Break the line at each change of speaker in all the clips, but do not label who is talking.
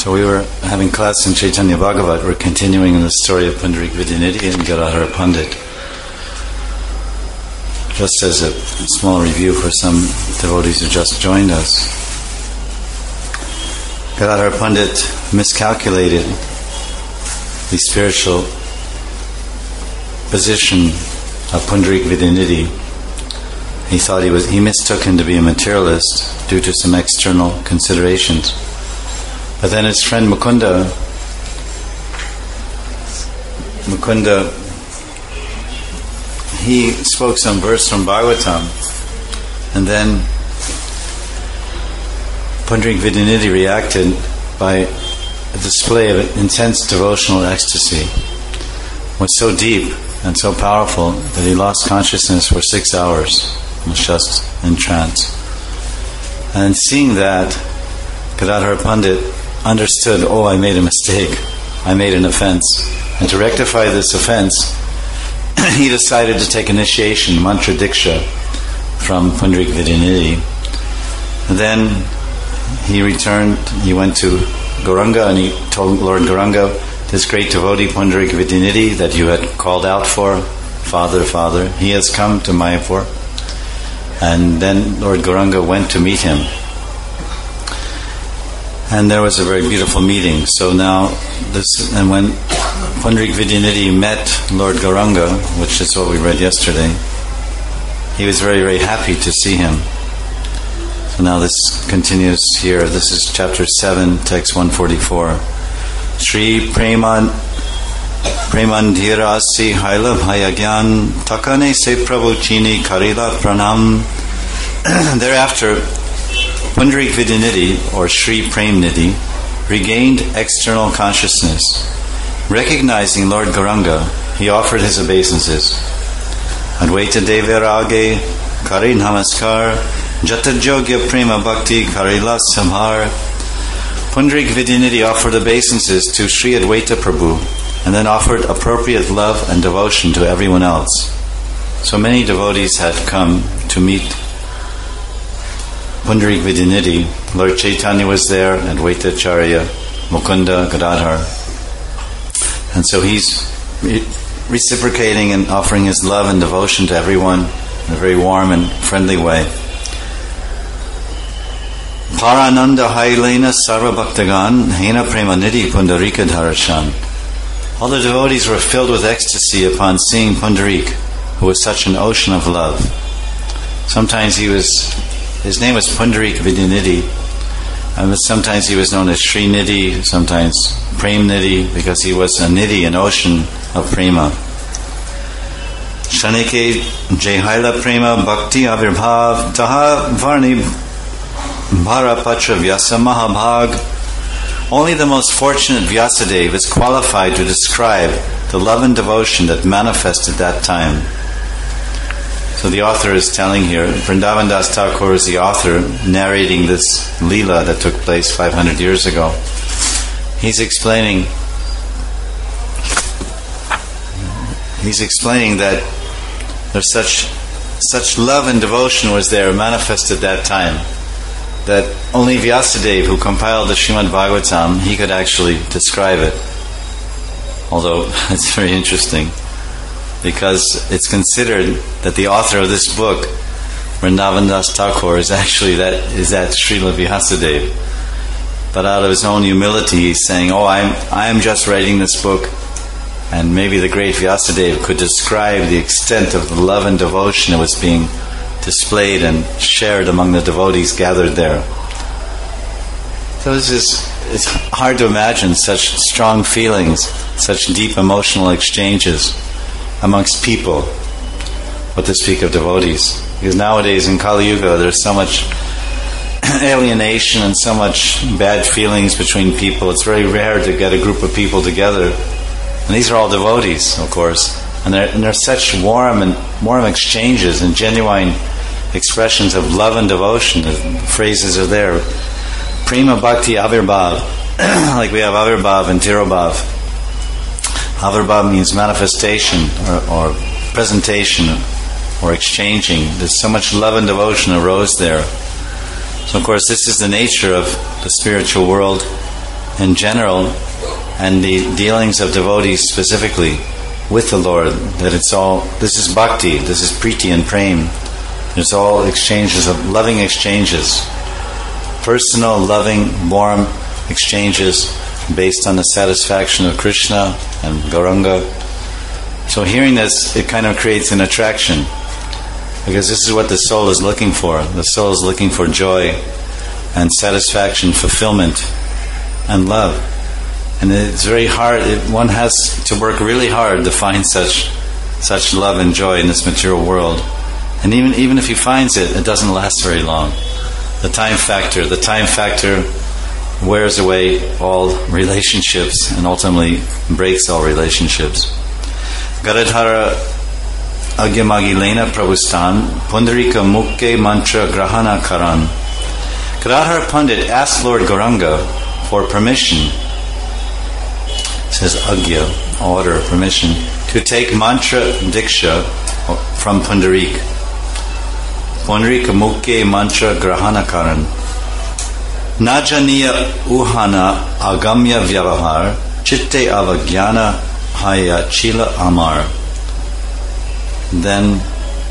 So we were having class in Chaitanya Bhagavat. We're continuing in the story of Pundarik Vidyanidhi and Gadadhara Pandit. Just as a small review for some devotees who just joined us, Gadadhara Pandit miscalculated the spiritual position of Pundarik Vidyanidhi. He thought he mistook him to be a materialist due to some external considerations. But then his friend Mukunda, he spoke some verse from Bhagavatam, and then Pundarik Vidyanidhi reacted by a display of intense devotional ecstasy. It was so deep and so powerful that he lost consciousness for 6 hours, was just in trance. And seeing that, Gadadhara Pandit understood, I made a mistake, I made an offense. And to rectify this offense, he decided to take initiation, mantra diksha, from Pundarik Vidyanidhi. And then he returned, he went to Gauranga and he told Lord Gauranga, this great devotee Pundarik Vidyanidhi that you had called out for, Father, he has come to Mayapur. And then Lord Gauranga went to meet him. And there was a very beautiful meeting. So now, and when Pundarik Vidyanidhi met Lord Gauranga, which is what we read yesterday, he was very, very happy to see him. So now this continues here. This is chapter 7, text 144. Shri Premandhirasi Haila Bhayagyan Takane Se Prabhu Chini Karila Pranam. Thereafter, Pundarik Vidyanidhi, or Shri Premnidhi, regained external consciousness. Recognizing Lord Gauranga, he offered his obeisances. Advaita Devirage Kari Namaskar Jatajogya Prema Bhakti Karila Samhar. Pundarik Vidyanidhi offered obeisances to Sri Advaita Prabhu and then offered appropriate love and devotion to everyone else. So many devotees had come to meet Pundarik Vidyanidhi. Lord Chaitanya was there, Advaita Acharya, Mukunda, Gadadhar. And so he's reciprocating and offering his love and devotion to everyone in a very warm and friendly way. Parananda Hailena Sarva Bhaktagan Hena Premanidhi Pundarika Dharashan. All the devotees were filled with ecstasy upon seeing Pundarik, who was such an ocean of love. Sometimes his name was Pundarik Vidyanidhi, and sometimes he was known as Shri Nidhi, sometimes Premnidhi, because he was a nidhi, an ocean of prema. Shanike Jahaila Prema Bhakti Avirbhav Taha Varni Bharapatra Vyasa Mahabhag. Only the most fortunate Vyasadeva is qualified to describe the love and devotion that manifested that time. So the author is telling here, Vrindavan Das Thakur is the author narrating this Leela that took place 500 years ago. He's explaining that there's such love and devotion was there manifested that time, that only Vyasadeva, who compiled the Srimad Bhagavatam, he could actually describe it. Although it's very interesting, because it's considered that the author of this book, Vrindavan Das Thakur, is that Srila Vyasadeva. But out of his own humility, he's saying, I am just writing this book, and maybe the great Vyasadeva could describe the extent of the love and devotion that was being displayed and shared among the devotees gathered there. So it's hard to imagine such strong feelings, such deep emotional exchanges amongst people, what to speak of devotees. Because nowadays in Kali Yuga there's so much alienation and so much bad feelings between people. It's very rare to get a group of people together. And these are all devotees, of course. And there's such warm exchanges and genuine expressions of love and devotion. The phrases are there. Prema Bhakti Avirbhav. Like we have Avirbhav and Tirobhav. Avirbhav means manifestation or presentation or exchanging. There's so much love and devotion arose there. So of course this is the nature of the spiritual world, in general and the dealings of devotees specifically with the Lord, that this is bhakti, this is priti and prem. It's all exchanges of loving exchanges, personal, loving, warm exchanges based on the satisfaction of Krishna and Gauranga. So hearing this, it kind of creates an attraction, because this is what the soul is looking for. The soul is looking for joy and satisfaction, fulfillment, and love. And it's very hard. One has to work really hard to find such love and joy in this material world. And even if he finds it, it doesn't last very long. The time factor wears away all relationships and ultimately breaks all relationships. Garadhara Agyamagilena Prabhustan Pundarika Mukke Mantra Grahana Karan. Gadadhara Pandit asked Lord Gauranga for permission, says Agya, order, permission, to take mantra diksha from Pundarik. Pundarika Mukke Mantra Grahana Karan. Najaniya Uhana Agamya Vyavahar Chitte Avagyana Haya Chila Amar. Then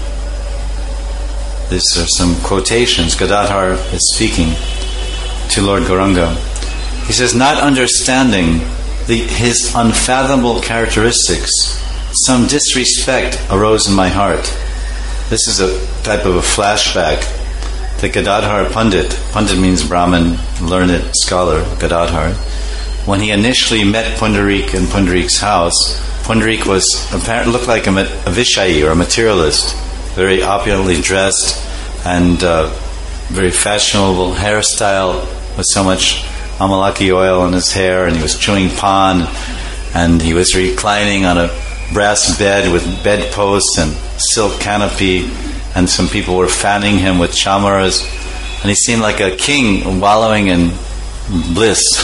these are some quotations. Gadadhar is speaking to Lord Gauranga. He says, not understanding his unfathomable characteristics, some disrespect arose in my heart. This is a type of a flashback that Gadadhar Pandit means Brahmin, learned scholar, Gadadhar. When he initially met Pundarik in Pundarik's house, Pundarik looked like a Vishayi or a materialist, very opulently dressed and very fashionable hairstyle with so much amalaki oil in his hair, and he was chewing pan, and he was reclining on a brass bed with bedposts and silk canopy, and some people were fanning him with chamaras, and he seemed like a king wallowing in bliss,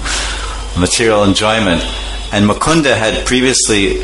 material enjoyment. And Mukunda had previously,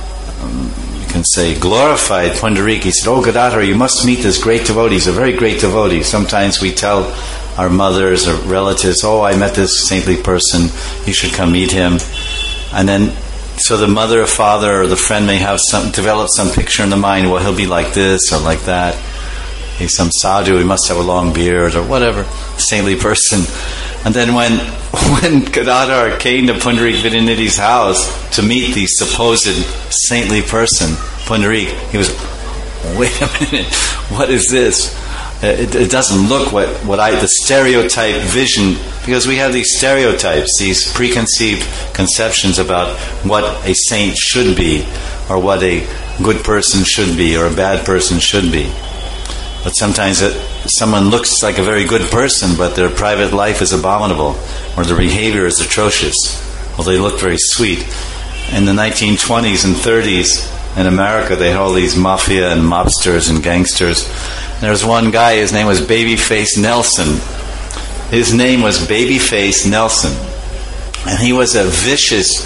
you can say, glorified Pundarik. He said, "Oh, Gadadhar, you must meet this great devotee. He's a very great devotee." Sometimes we tell our mothers or relatives, "Oh, I met this saintly person. You should come meet him." And then, so the mother or father or the friend may have develop some picture in the mind. Well, he'll be like this or like that. He's some sadhu. He must have a long beard or whatever, saintly person. And then when Gadadhar came to Pundarik Vidyanidhi's house to meet the supposed saintly person, Pundarik, he was, wait a minute, what is this? It doesn't look the stereotype vision, because we have these stereotypes, these preconceived conceptions about what a saint should be, or what a good person should be, or a bad person should be. But sometimes someone looks like a very good person, but their private life is abominable, or their behavior is atrocious. Well, they look very sweet. In the 1920s and 30s in America, they had all these mafia and mobsters and gangsters. And there was one guy, his name was Babyface Nelson. His name was Babyface Nelson. And he was a vicious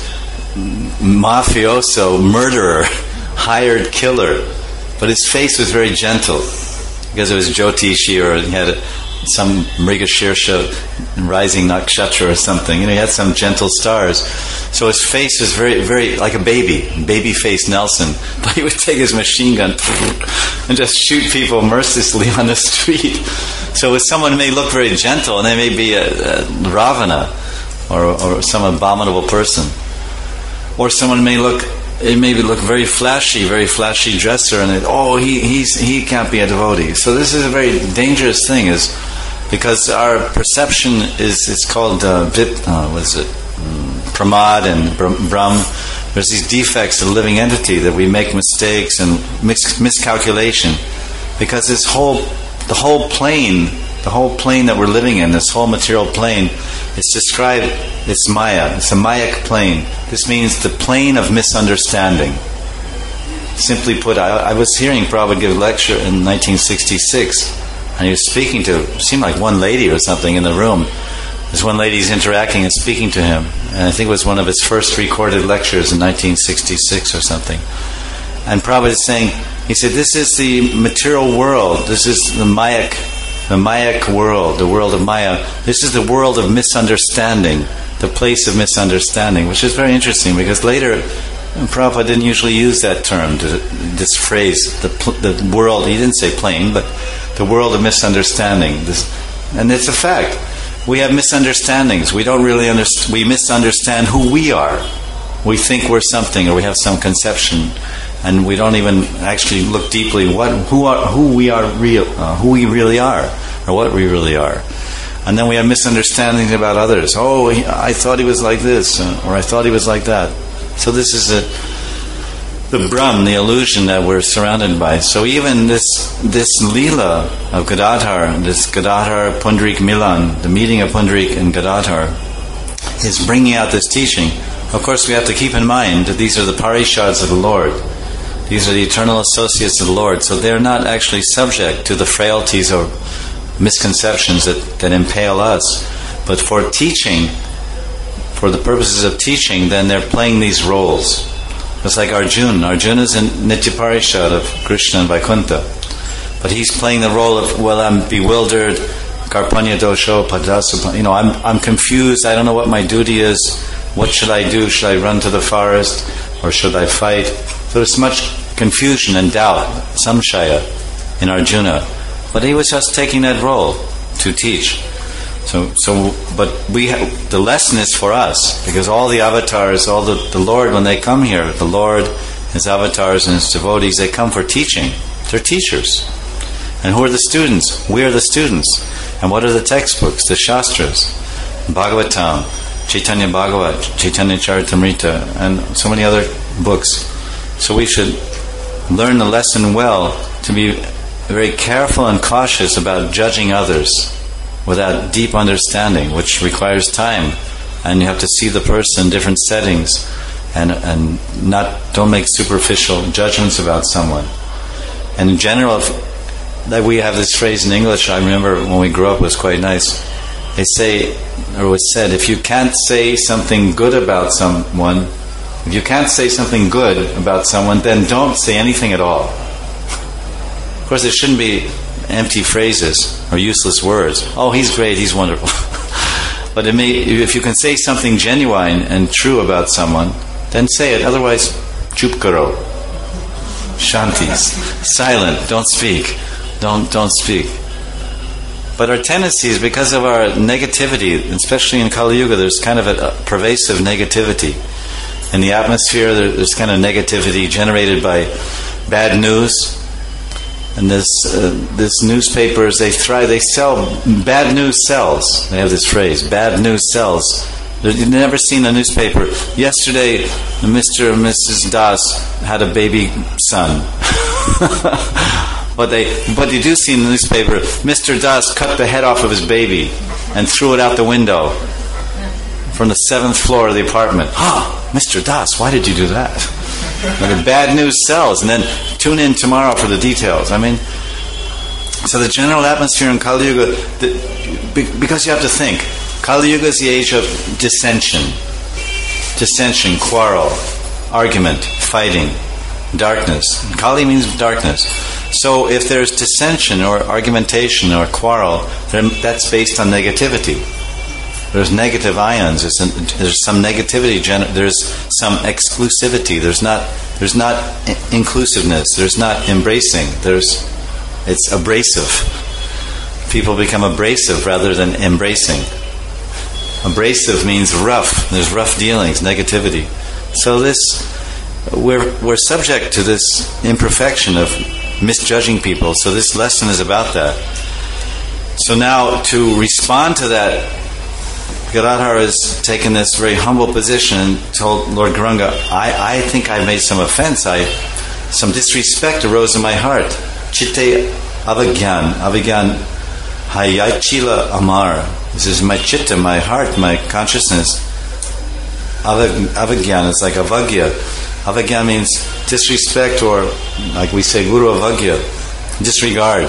mafioso, murderer, hired killer. But his face was very gentle, because it was Jyotishi, or he had some Mrigashirsha, rising nakshatra or something. He had some gentle stars. So his face was very, very like a baby-faced Nelson. But he would take his machine gun and just shoot people mercilessly on the street. So someone may look very gentle, and they may be a Ravana or some abominable person. Or someone may look very flashy dresser, and he can't be a devotee. So this is a very dangerous thing, is because our perception is called pramad and brahm. There's these defects of the living entity that we make mistakes and miscalculation, because the whole plane that we're living in, this whole material plane, it's described, it's Maya. It's a Mayic plane. This means the plane of misunderstanding. Simply put, I was hearing Prabhupada give a lecture in 1966, and he was speaking to, seemed like one lady or something in the room. This one lady's interacting and speaking to him, and I think it was one of his first recorded lectures in 1966 or something. And Prabhupada is saying, he said, this is the material world, this is the Mayic the Mayak world, the world of Maya. This is the world of misunderstanding, the place of misunderstanding, which is very interesting because later Prabhupada didn't usually use that term, this phrase, the world. He didn't say plane, but the world of misunderstanding. And it's a fact. We have misunderstandings. We don't really we misunderstand who we are. We think we're something, or we have some conception, and we don't even actually look deeply who we really are, or what we really are. And then we have misunderstandings about others. Oh, I thought he was like this, or I thought he was like that. So this is the Brahm, the illusion that we're surrounded by. So even this Leela of Gadadhar, this Gadadhar Pundarik Milan, the meeting of Pundarik and Gadadhar, is bringing out this teaching. Of course, we have to keep in mind that these are the Parishads of the Lord. These are the eternal associates of the Lord. So they're not actually subject to the frailties or misconceptions that impale us. But for teaching, for the purposes of teaching, then they're playing these roles. It's like Arjuna. Arjuna is in Nitya Parishad of Krishna and Vaikuntha. But he's playing the role of, well, I'm bewildered, Karpanya dosho, padasa, I'm confused, I don't know what my duty is. What should I do? Should I run to the forest, or should I fight? So there's much confusion and doubt, samshaya, in Arjuna. But he was just taking that role to teach. But the lesson is for us, because all the avatars, all the Lord, when they come here, the Lord, His avatars and His devotees, they come for teaching. They're teachers. And who are the students? We are the students. And what are the textbooks? The Shastras, Bhagavatam, Chaitanya Bhagavat, Chaitanya Charitamrita, and so many other books. So we should learn the lesson well, to be very careful and cautious about judging others without deep understanding, which requires time. And you have to see the person in different settings, and don't make superficial judgments about someone. And in general, that we have this phrase in English, I remember when we grew up, was quite nice. They say, or was said, if you can't say something good about someone, then don't say anything at all. Of course, there shouldn't be empty phrases or useless words. Oh, he's great, he's wonderful. But if you can say something genuine and true about someone, then say it. Otherwise, chup karo. Shantis. Silent. Don't speak. Don't speak. But our tendency is, because of our negativity, especially in Kali Yuga, there's kind of a pervasive negativity. In the atmosphere, there's kind of negativity generated by bad news. And this newspapers, they sell, bad news sells. They have this phrase, bad news sells. You've never seen a newspaper. Yesterday, Mr. and Mrs. Das had a baby son. But you do see in the newspaper, Mr. Das cut the head off of his baby and threw it out the window from the 7th floor of the apartment. Mr. Das, why did you do that? The bad news sells, and then tune in tomorrow for the details. So the general atmosphere in Kali Yuga, because you have to think, Kali Yuga is the age of dissension, quarrel, argument, fighting, darkness. Kali means darkness. So if there's dissension or argumentation or quarrel, then that's based on negativity. There's negative ions. There's some negativity. There's some exclusivity. There's not inclusiveness. There's not embracing. It's abrasive. People become abrasive rather than embracing. Abrasive means rough. There's rough dealings, negativity. So we're subject to this imperfection of misjudging people. So this lesson is about that. So now, to respond to that, Gadadhar has taken this very humble position and told Lord Gauranga, I think I made some offense. Some disrespect arose in my heart. Chitte avagyan hayachila amar. This is my chitta, my heart, my consciousness. Avagyan is like avagya. Avagya means disrespect, or like we say, guru avagya, disregard.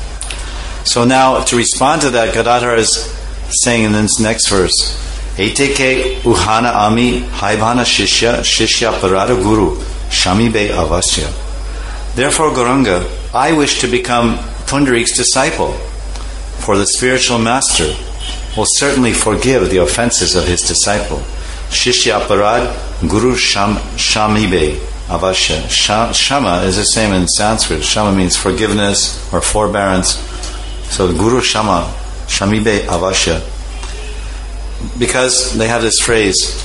So now, to respond to that, Gadadhar is saying in this next verse, Eteke uhana ami haibhana shishya parada guru shami be avasya. Therefore, Gauranga, I wish to become Pundarik's disciple. for the spiritual master will certainly forgive the offenses of his disciple. Shishya aparad guru shamibe avasya. Shama is the same in Sanskrit. Shama means forgiveness or forbearance. So guru shamibe avasya. Because they have this phrase,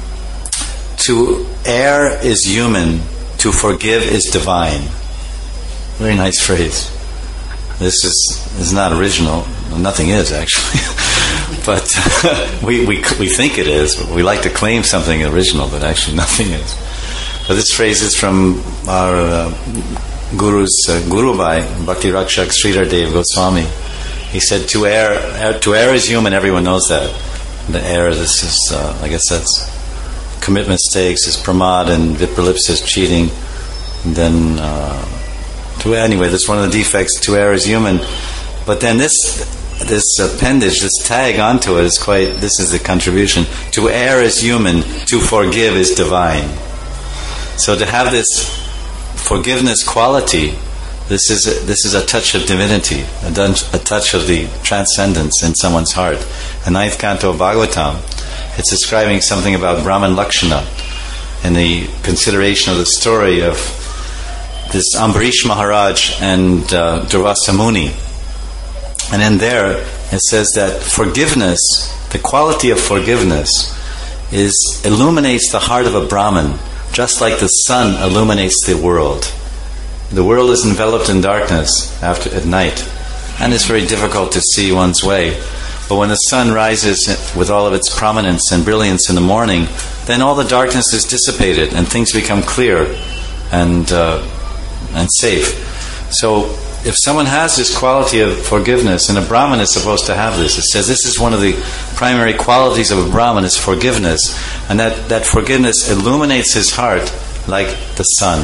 to err is human, to forgive is divine. Very nice phrase. This is not original. Nothing is, actually. But we think it is. We like to claim something original, but actually nothing is. But this phrase is from our Guru's Gurubai, Bhakti Rakshak Sridhar Dev Goswami. He said, to err is human. Everyone knows that. The error, this is, I guess that's commit mistakes, is pramad, and vipralipsa is cheating. And then, anyway, that's one of the defects. To err is human. But then this appendage, this tag onto it is this is the contribution. To err is human, to forgive is divine. So to have this forgiveness quality, this is a touch of divinity, a touch of the transcendence in someone's heart. The 9th canto of Bhagavatam, it's describing something about Brahman Lakshana in the consideration of the story of this Ambarish Maharaj and Durvasa Muni. And in there, it says that forgiveness, the quality of forgiveness, illuminates the heart of a Brahman, just like the sun illuminates the world. The world is enveloped in darkness at night, and it's very difficult to see one's way. But when the sun rises with all of its prominence and brilliance in the morning, then all the darkness is dissipated and things become clear and safe. So if someone has this quality of forgiveness, and a Brahmin is supposed to have this, it says this is one of the primary qualities of a Brahmin, is forgiveness, and that forgiveness illuminates his heart like the sun.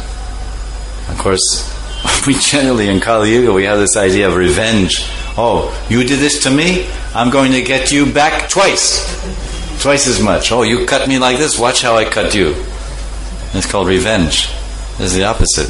Of course, we generally in Kali Yuga, we have this idea of revenge. Oh, you did this to me, I'm going to get you back twice as much. Oh, you cut me like this, watch how I cut you. And it's called revenge. It's the opposite.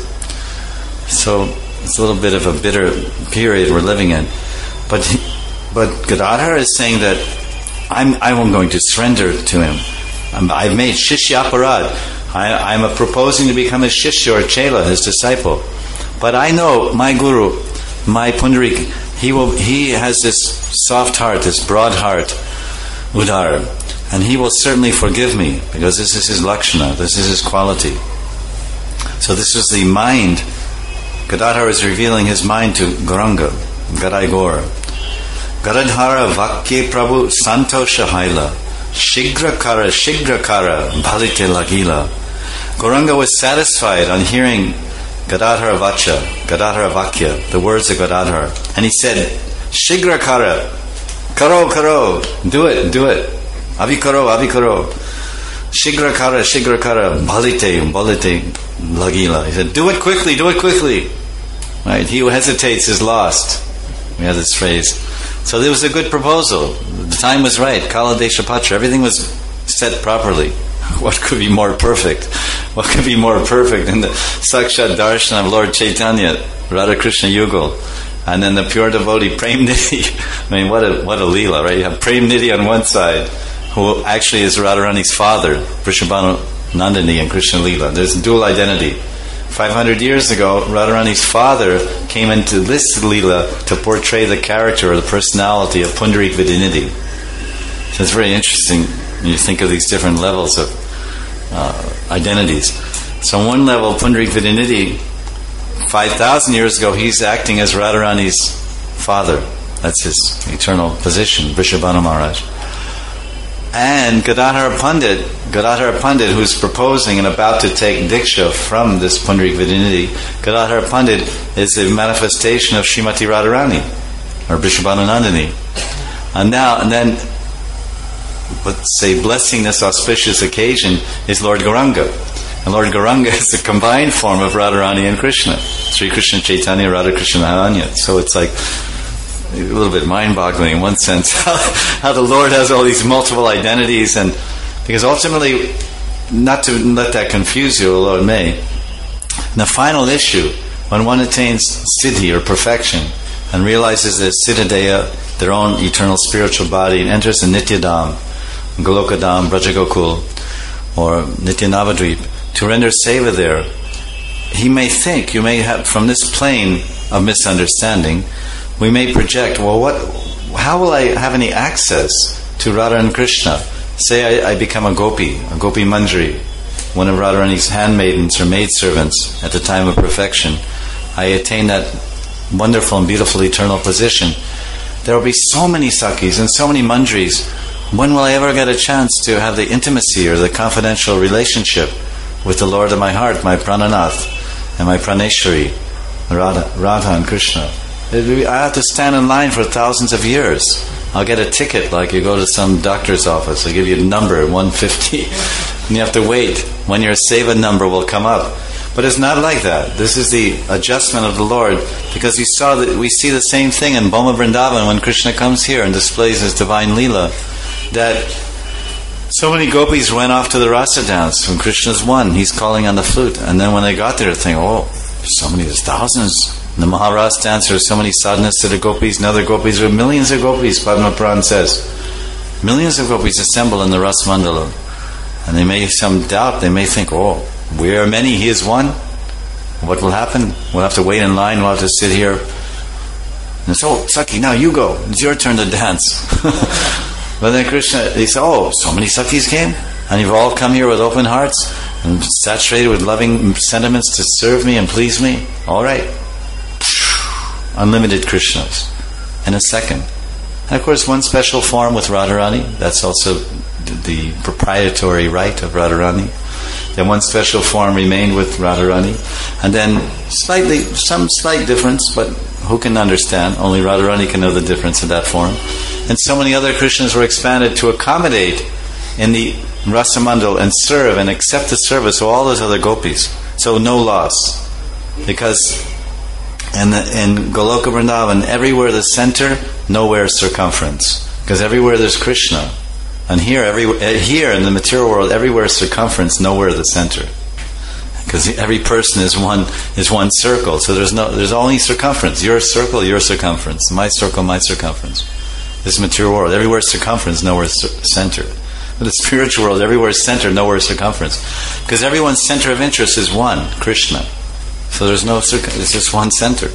So it's a little bit of a bitter period we're living in. But Gadadhar is saying that I'm going to surrender to him. I've made Shishya Aparad. I'm proposing to become his Shishya or Chela, his disciple. But I know my Guru, my Pundarik, he has this soft heart, this broad heart, Udar, and he will certainly forgive me, because this is his Lakshana, this is his quality. So this is the mind. Gadadhar is revealing his mind to Gauranga, Gadai Gaur. Gadadhara Vakye Prabhu Santosha Haila Shigra Kara Bhalite Lagila. Gauranga was satisfied on hearing Gadadhara Vacha, Gadadhara Vakya, the words of Gadadhar. And he said, Shigra Kara, Karo, do it, Avikaro. Shigra Kara, Bhalite Lagila. He said, do it quickly. Right? He who hesitates is lost. We have this phrase. So there was a good proposal. The time was right. Kala Desha Patra. Everything was set properly. What could be more perfect? What could be more perfect than the Sakshat Darshan of Lord Chaitanya, Radha Krishna Yugal, and then the pure devotee Prem Nidhi. I mean, what a leela, right? You have Prem Nidhi on one side, who actually is Radharani's father, Vrishabhanu Nandini and Krishna Leela. There's dual identity. 500 years ago, Radharani's father came into this Leela to portray the character or the personality of Pundarik Vidyanidhi. So it's very interesting when you think of these different levels of identities. So on one level, Pundarik Vidyanidhi, 5,000 years ago, he's acting as Radharani's father. That's his eternal position, Vrishabhanu Maharaj. And Gadadhara Pandit, who's proposing and about to take Diksha from this Pundarik Vidyanidhi, Gadadhara Pandit is a manifestation of Srimati Radharani, or Vrishabhanu Nandini. And then, let's say, blessing this auspicious occasion is Lord Gauranga. And Lord Gauranga is the combined form of Radharani and Krishna. Sri Krishna Chaitanya, Radha Krishna Mahanya. So it's like a little bit mind-boggling in one sense how the Lord has all these multiple identities, and because ultimately, not to let that confuse you, although it may, in the final issue, when one attains siddhi or perfection, and realizes that Siddhadeha, their own eternal spiritual body, and enters the Nityadam, Golokadam, Brajagokul, or Nityanavadvip, to render seva there, he may think, you may have, from this plane of misunderstanding, we may project, how will I have any access to Radha and Krishna? Say I become a gopi manjari, one of Radharani's handmaidens or maidservants at the time of perfection. I attain that wonderful and beautiful eternal position. There will be so many sakis and so many manjaris. When will I ever get a chance to have the intimacy or the confidential relationship with the Lord of my heart, my Prananath and my Praneshwari, Radha and Krishna? I have to stand in line for thousands of years. I'll get a ticket like you go to some doctor's office. They'll give you a number, 150, and you have to wait. When your seva number will come up. But it's not like that. This is the adjustment of the Lord, because we see the same thing in Boma Vrindavan when Krishna comes here and displays his divine Leela, that so many gopis went off to the rasa dance when Krishna's one. He's calling on the flute. And then when they got there, they think, there's thousands. In the Maharas dance, there are so many sadhanas to the gopis, and other gopis, there are millions of gopis, Padma Puran says. Millions of gopis assemble in the Ras Mandala. And they may have some doubt, they may think, we are many, he is one. What will happen? We'll have to wait in line, we'll have to sit here. And so, Saki, now you go. It's your turn to dance. But then Krishna, he said, so many Sakis came? And you've all come here with open hearts and saturated with loving sentiments to serve me and please me? All right. Unlimited Krishnas in a second. And of course, one special form with Radharani, that's also the proprietary right of Radharani. Then one special form remained with Radharani, and then some slight difference, but who can understand? Only Radharani can know the difference in that form. And so many other Krishnas were expanded to accommodate in the Rasamandal and serve and accept the service of all those other gopis. So no loss, because in Goloka Vrindavan, everywhere the center, nowhere circumference. Because everywhere there's Krishna. And here in the material world, everywhere circumference, nowhere the center. Because every person is one circle. So there's only circumference. Your circle, your circumference. My circle, my circumference. This material world, everywhere circumference, nowhere center. But the spiritual world, everywhere center, nowhere circumference. Because everyone's center of interest is one, Krishna. So there's no it's just one center.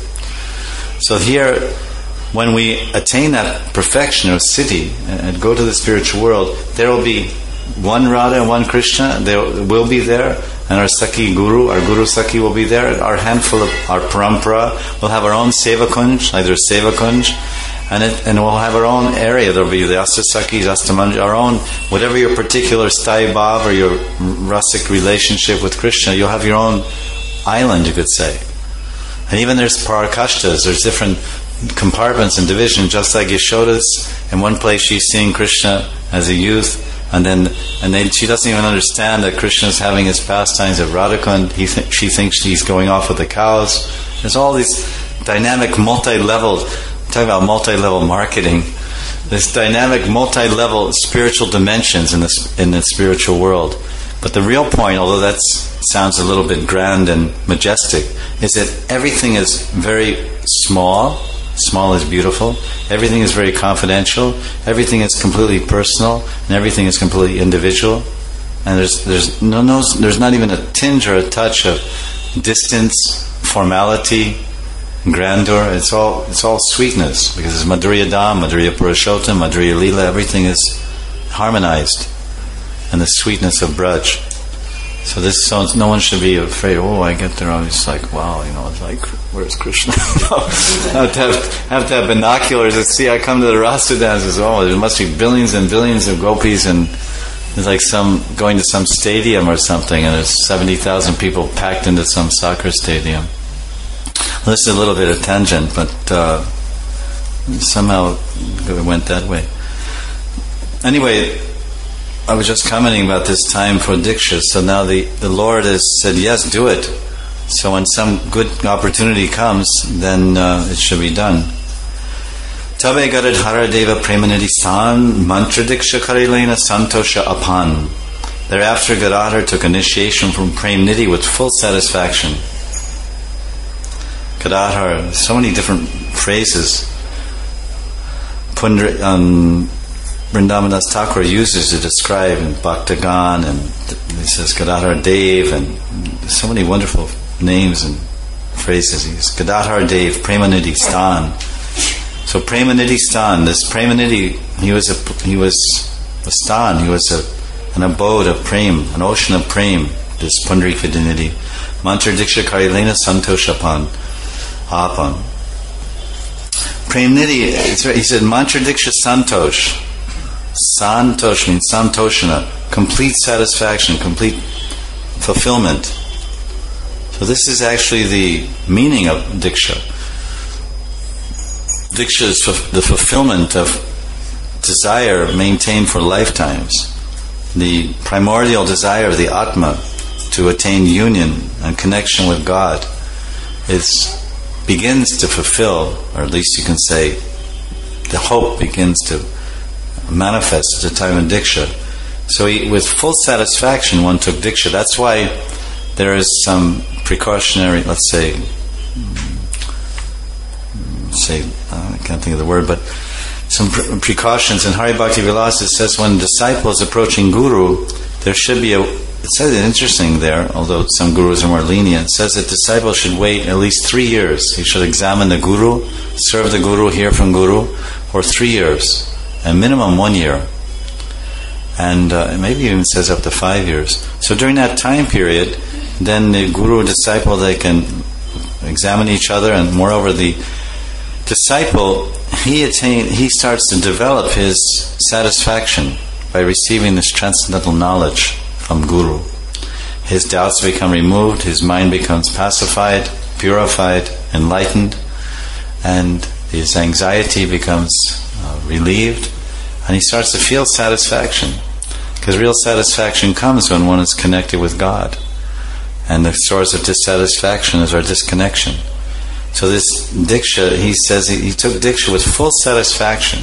So here, when we attain that perfection or siddhi and go to the spiritual world, there will be one Radha and one Krishna. They will be there, and our Saki Guru, our Guru Saki will be there. Our handful of our parampara will have our own seva kunj, like there's seva kunj, and we'll have our own area. There'll be the Astasakis, Astamanj, our own, whatever your particular sthai bhav or your rasic relationship with Krishna, you'll have your own island, you could say. And even there's parakashtas, there's different compartments and divisions, just like Yashoda's. In one place she's seeing Krishna as a youth, and then she doesn't even understand that Krishna's having his pastimes at Radhakund. She thinks he's going off with the cows. There's all these dynamic multi-level, talking about multi-level marketing, this dynamic multi-level spiritual dimensions in the spiritual world. But the real point, although that sounds a little bit grand and majestic, is that everything is very small. Small is beautiful. Everything is very confidential. Everything is completely personal, and everything is completely individual. And there's not even a tinge or a touch of distance, formality, grandeur. It's all sweetness, because it's Madhurya Dham, Madhurya Purushottam, Madhurya Leela. Everything is harmonized, and the sweetness of Braj. So no one should be afraid. I get there, I was like, wow, it's like, where's Krishna? I have to have binoculars to see. I come to the Rasa dances. There must be billions and billions of gopis, and it's like going to some stadium or something, and there's 70,000 people packed into some soccer stadium. Well, this is a little bit of tangent, but somehow it went that way. Anyway, I was just commenting about this time for Diksha. So now the Lord has said, yes, do it. So when some good opportunity comes, then it should be done. Tabe Garadhara Deva Premanidhi San Mantra Diksha Karilena Santosha Apan. Thereafter Gadadhar took initiation from Prem Nidhi with full satisfaction. Gadadhar, so many different phrases Vrindavan Das Thakur uses to describe in Bhaktagan, and he says Gadadhar Dev, and so many wonderful names and phrases. He uses Gadadhar Dev, Premanidhi Stan. So Premanidhi Stan, this Premanidhi, he was a stan, he was an abode of prem, an ocean of prem, this Pundarika Nidhi. Mantra Diksha Karilena Santoshapan Apan. Prem Nidhi, he said Mantra Diksha Santosh. Santosh means Santoshana, complete satisfaction, complete fulfillment. So this is actually the meaning of Diksha. Diksha is the fulfillment of desire maintained for lifetimes. The primordial desire of the Atma to attain union and connection with God begins to fulfill, or at least you can say the hope begins to manifest at the time of Diksha. So with full satisfaction one took Diksha. That's why there is some precautionary, let's say I can't think of the word, but some precautions in Hari Bhakti Vilasa. It says when disciple is approaching Guru, there should be it says it interesting there, although some gurus are more lenient. It says that disciple should wait at least 3 years. He should examine the Guru, serve the Guru, hear from Guru for 3 years, a minimum 1 year, and maybe even says up to 5 years. So during that time period, then the Guru disciple, they can examine each other, and moreover the disciple, he starts to develop his satisfaction by receiving this transcendental knowledge from Guru. His doubts become removed, his mind becomes pacified, purified, enlightened, and his anxiety becomes relieved, and he starts to feel satisfaction. Because real satisfaction comes when one is connected with God, and the source of dissatisfaction is our disconnection. So this Diksha, he says he took Diksha with full satisfaction.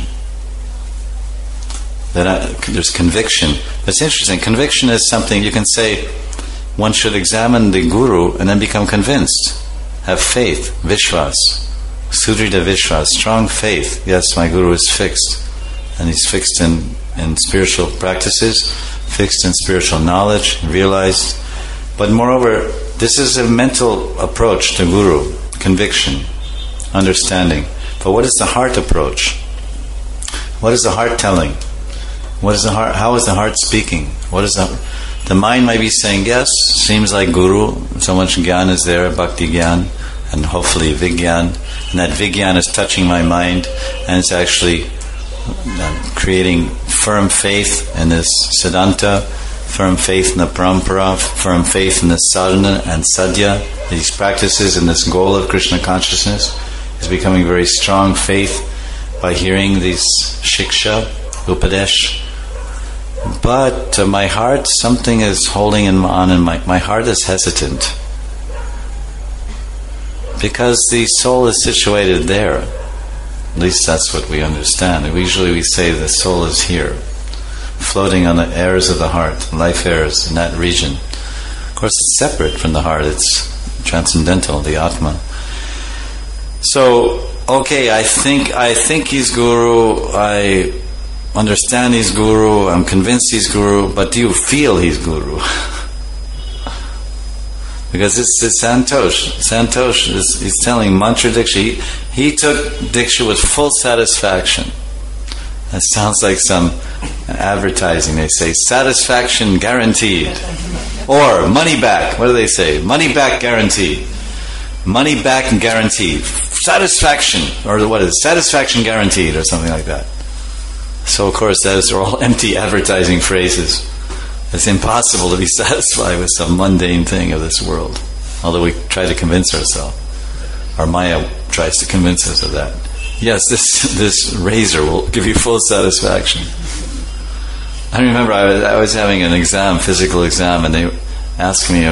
There's conviction. It's interesting. Conviction is something you can say one should examine the Guru and then become convinced. Have faith, Vishwas, Sudrida Vishwas, strong faith. Yes, my Guru is fixed. And he's fixed in spiritual practices, fixed in spiritual knowledge, realized. But moreover, this is a mental approach to Guru. Conviction, understanding. But what is the heart approach? What is the heart telling? What is the heart? How is the heart speaking? What is the mind might be saying, yes, seems like Guru, so much Gyan is there, Bhakti Gyan, and hopefully Vigyan, and that Vigyan is touching my mind, and it's actually creating firm faith in this Siddhanta, firm faith in the Parampara, firm faith in the Sadhana and Sadhya, these practices and this goal of Krishna consciousness is becoming very strong faith by hearing these Shiksha, Upadesh. But my heart, something is holding on, and my heart is hesitant. Because the soul is situated there. At least that's what we understand. Usually we say the soul is here, floating on the airs of the heart, life airs in that region. Of course, it's separate from the heart. It's transcendental, the Atma. So, okay, I think he's Guru. I understand he's Guru. I'm convinced he's Guru. But do you feel he's Guru? Because it's Santosh. Santosh he's telling Mantra Diksha. He took Diksha with full satisfaction. That sounds like some advertising. They say, satisfaction guaranteed. Or, money back. What do they say? Money back guaranteed. Money back guaranteed. Satisfaction. Or what is it? Satisfaction guaranteed, or something like that. So, of course, those are all empty advertising phrases. It's impossible to be satisfied with some mundane thing of this world. Although we try to convince ourselves. Or Maya tries to convince us of that. Yes, this razor will give you full satisfaction. I remember I was having an exam, physical exam, and they asked me a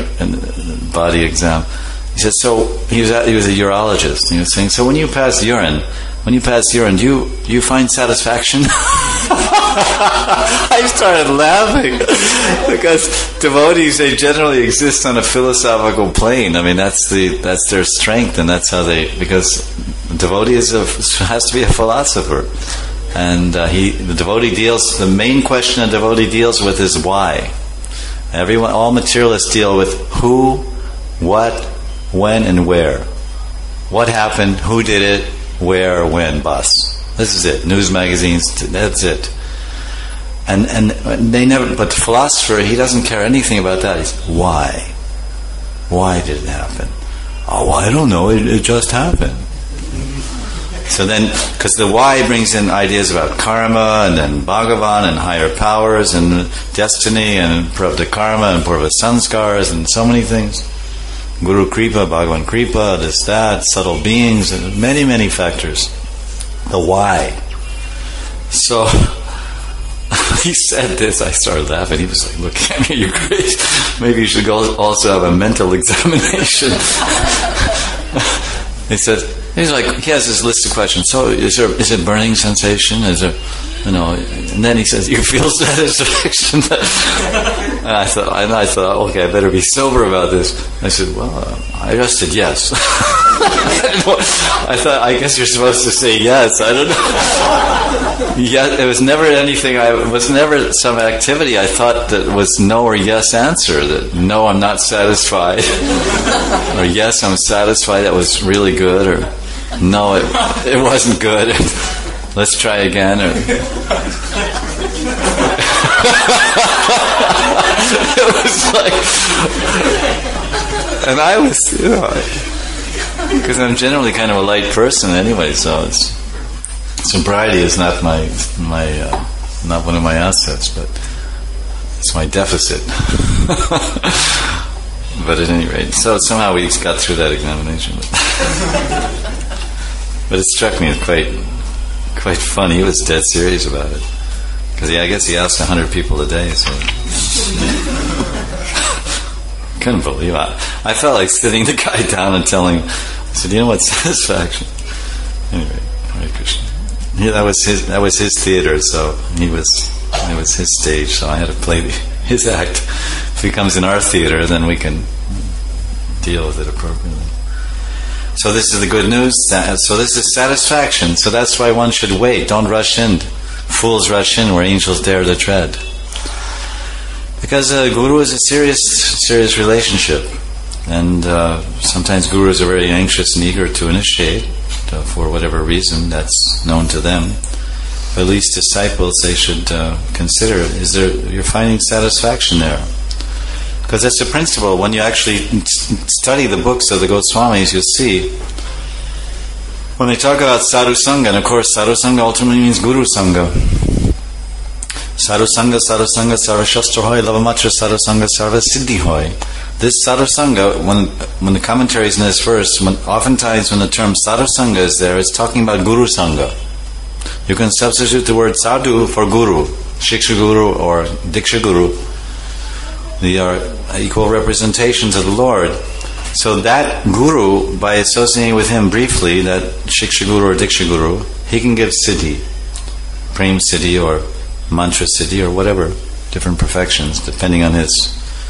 body exam. He said, so he was a urologist, and he was saying, so when you pass urine, when you pass urine, do you find satisfaction? I started laughing because devotees, they generally exist on a philosophical plane. I mean, that's their strength, and that's how because the devotee has to be a philosopher, and the main question a devotee deals with is why. All materialists deal with who, what, when, and where. What happened? Who did it? Where? When? Bus. This is it. News magazines. That's it. And they never. But the philosopher, he doesn't care anything about that. He's why? Why did it happen? Oh, I don't know. It just happened. So then, because the why brings in ideas about karma, and then Bhagavan, and higher powers, and destiny, and Prarabdha karma, and Purva sanskars, and so many things. Guru Kripa, Bhagavan Kripa, this, that, subtle beings, and many, many factors. The why. So, he said this, I started laughing. He was like, look at me, you're crazy. Maybe you should also have a mental examination. He's like, he has this list of questions. So, is it burning sensation? Is there, and then he says, you feel satisfaction? And I thought, okay, I better be sober about this. I said, well, I just said yes. I guess you're supposed to say yes. I don't know. Yeah, it was never anything. It was never some activity I thought that was no or yes answer. That no, I'm not satisfied, or yes, I'm satisfied. That was really good, or no, it wasn't good. Let's try again. Or it was like, and I was, because I'm generally kind of a light person anyway, so sobriety is not my not one of my assets, but it's my deficit. But at any rate, so somehow we got through that examination. But it struck me as quite funny. He was dead serious about it, because I guess he asked 100 people a day. So couldn't believe it. I felt like sitting the guy down and telling. I said, "You know what satisfaction?" Anyway, Hare Krishna. Yeah, that was his theater. So it was his stage. So I had to play his act. If he comes in our theater, then we can deal with it appropriately. So this is the good news. So this is satisfaction. So that's why one should wait. Don't rush in. Fools rush in where angels dare to tread. Because Guru is a serious relationship. And sometimes gurus are very anxious and eager to initiate for whatever reason that's known to them. But at least disciples, they should consider, you're finding satisfaction there? Because that's the principle. When you actually study the books of the Goswamis, you'll see when they talk about sadhu sangha, and of course sadhu sangha ultimately means guru sangha. Sadhu sangha, sarva shastra hoy, lavamatra sadhu sangha, sarva siddhi hoy. This sadhu sangha, when the commentaries in this verse, oftentimes when the term sadhu sangha is there, it's talking about guru sangha. You can substitute the word sadhu for guru, shiksha guru or diksha guru. They are equal representations of the Lord. So that guru, by associating with him briefly, that shiksha guru or diksha guru, he can give siddhi, prem siddhi or mantra siddhi or whatever, different perfections depending on his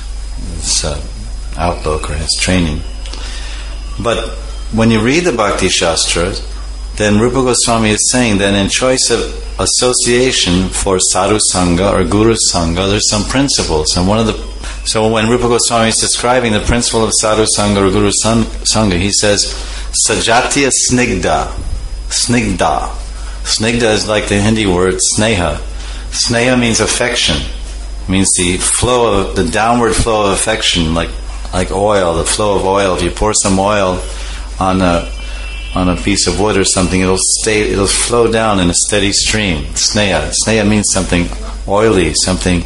outlook or his training. But when you read the Bhakti Shastras, then Rupa Goswami is saying that in choice of association for sadhu sangha or guru sangha, there's some principles. And so when Rupa Goswami is describing the principle of sadhu sangha or guru sangha, he says sajatya snigdha. Snigdha is like the Hindi word sneha. Sneha means affection. It means the downward flow of affection, like oil, the flow of oil. If you pour some oil on a piece of wood or something, it'll flow down in a steady stream. Sneha. Sneha means something oily, something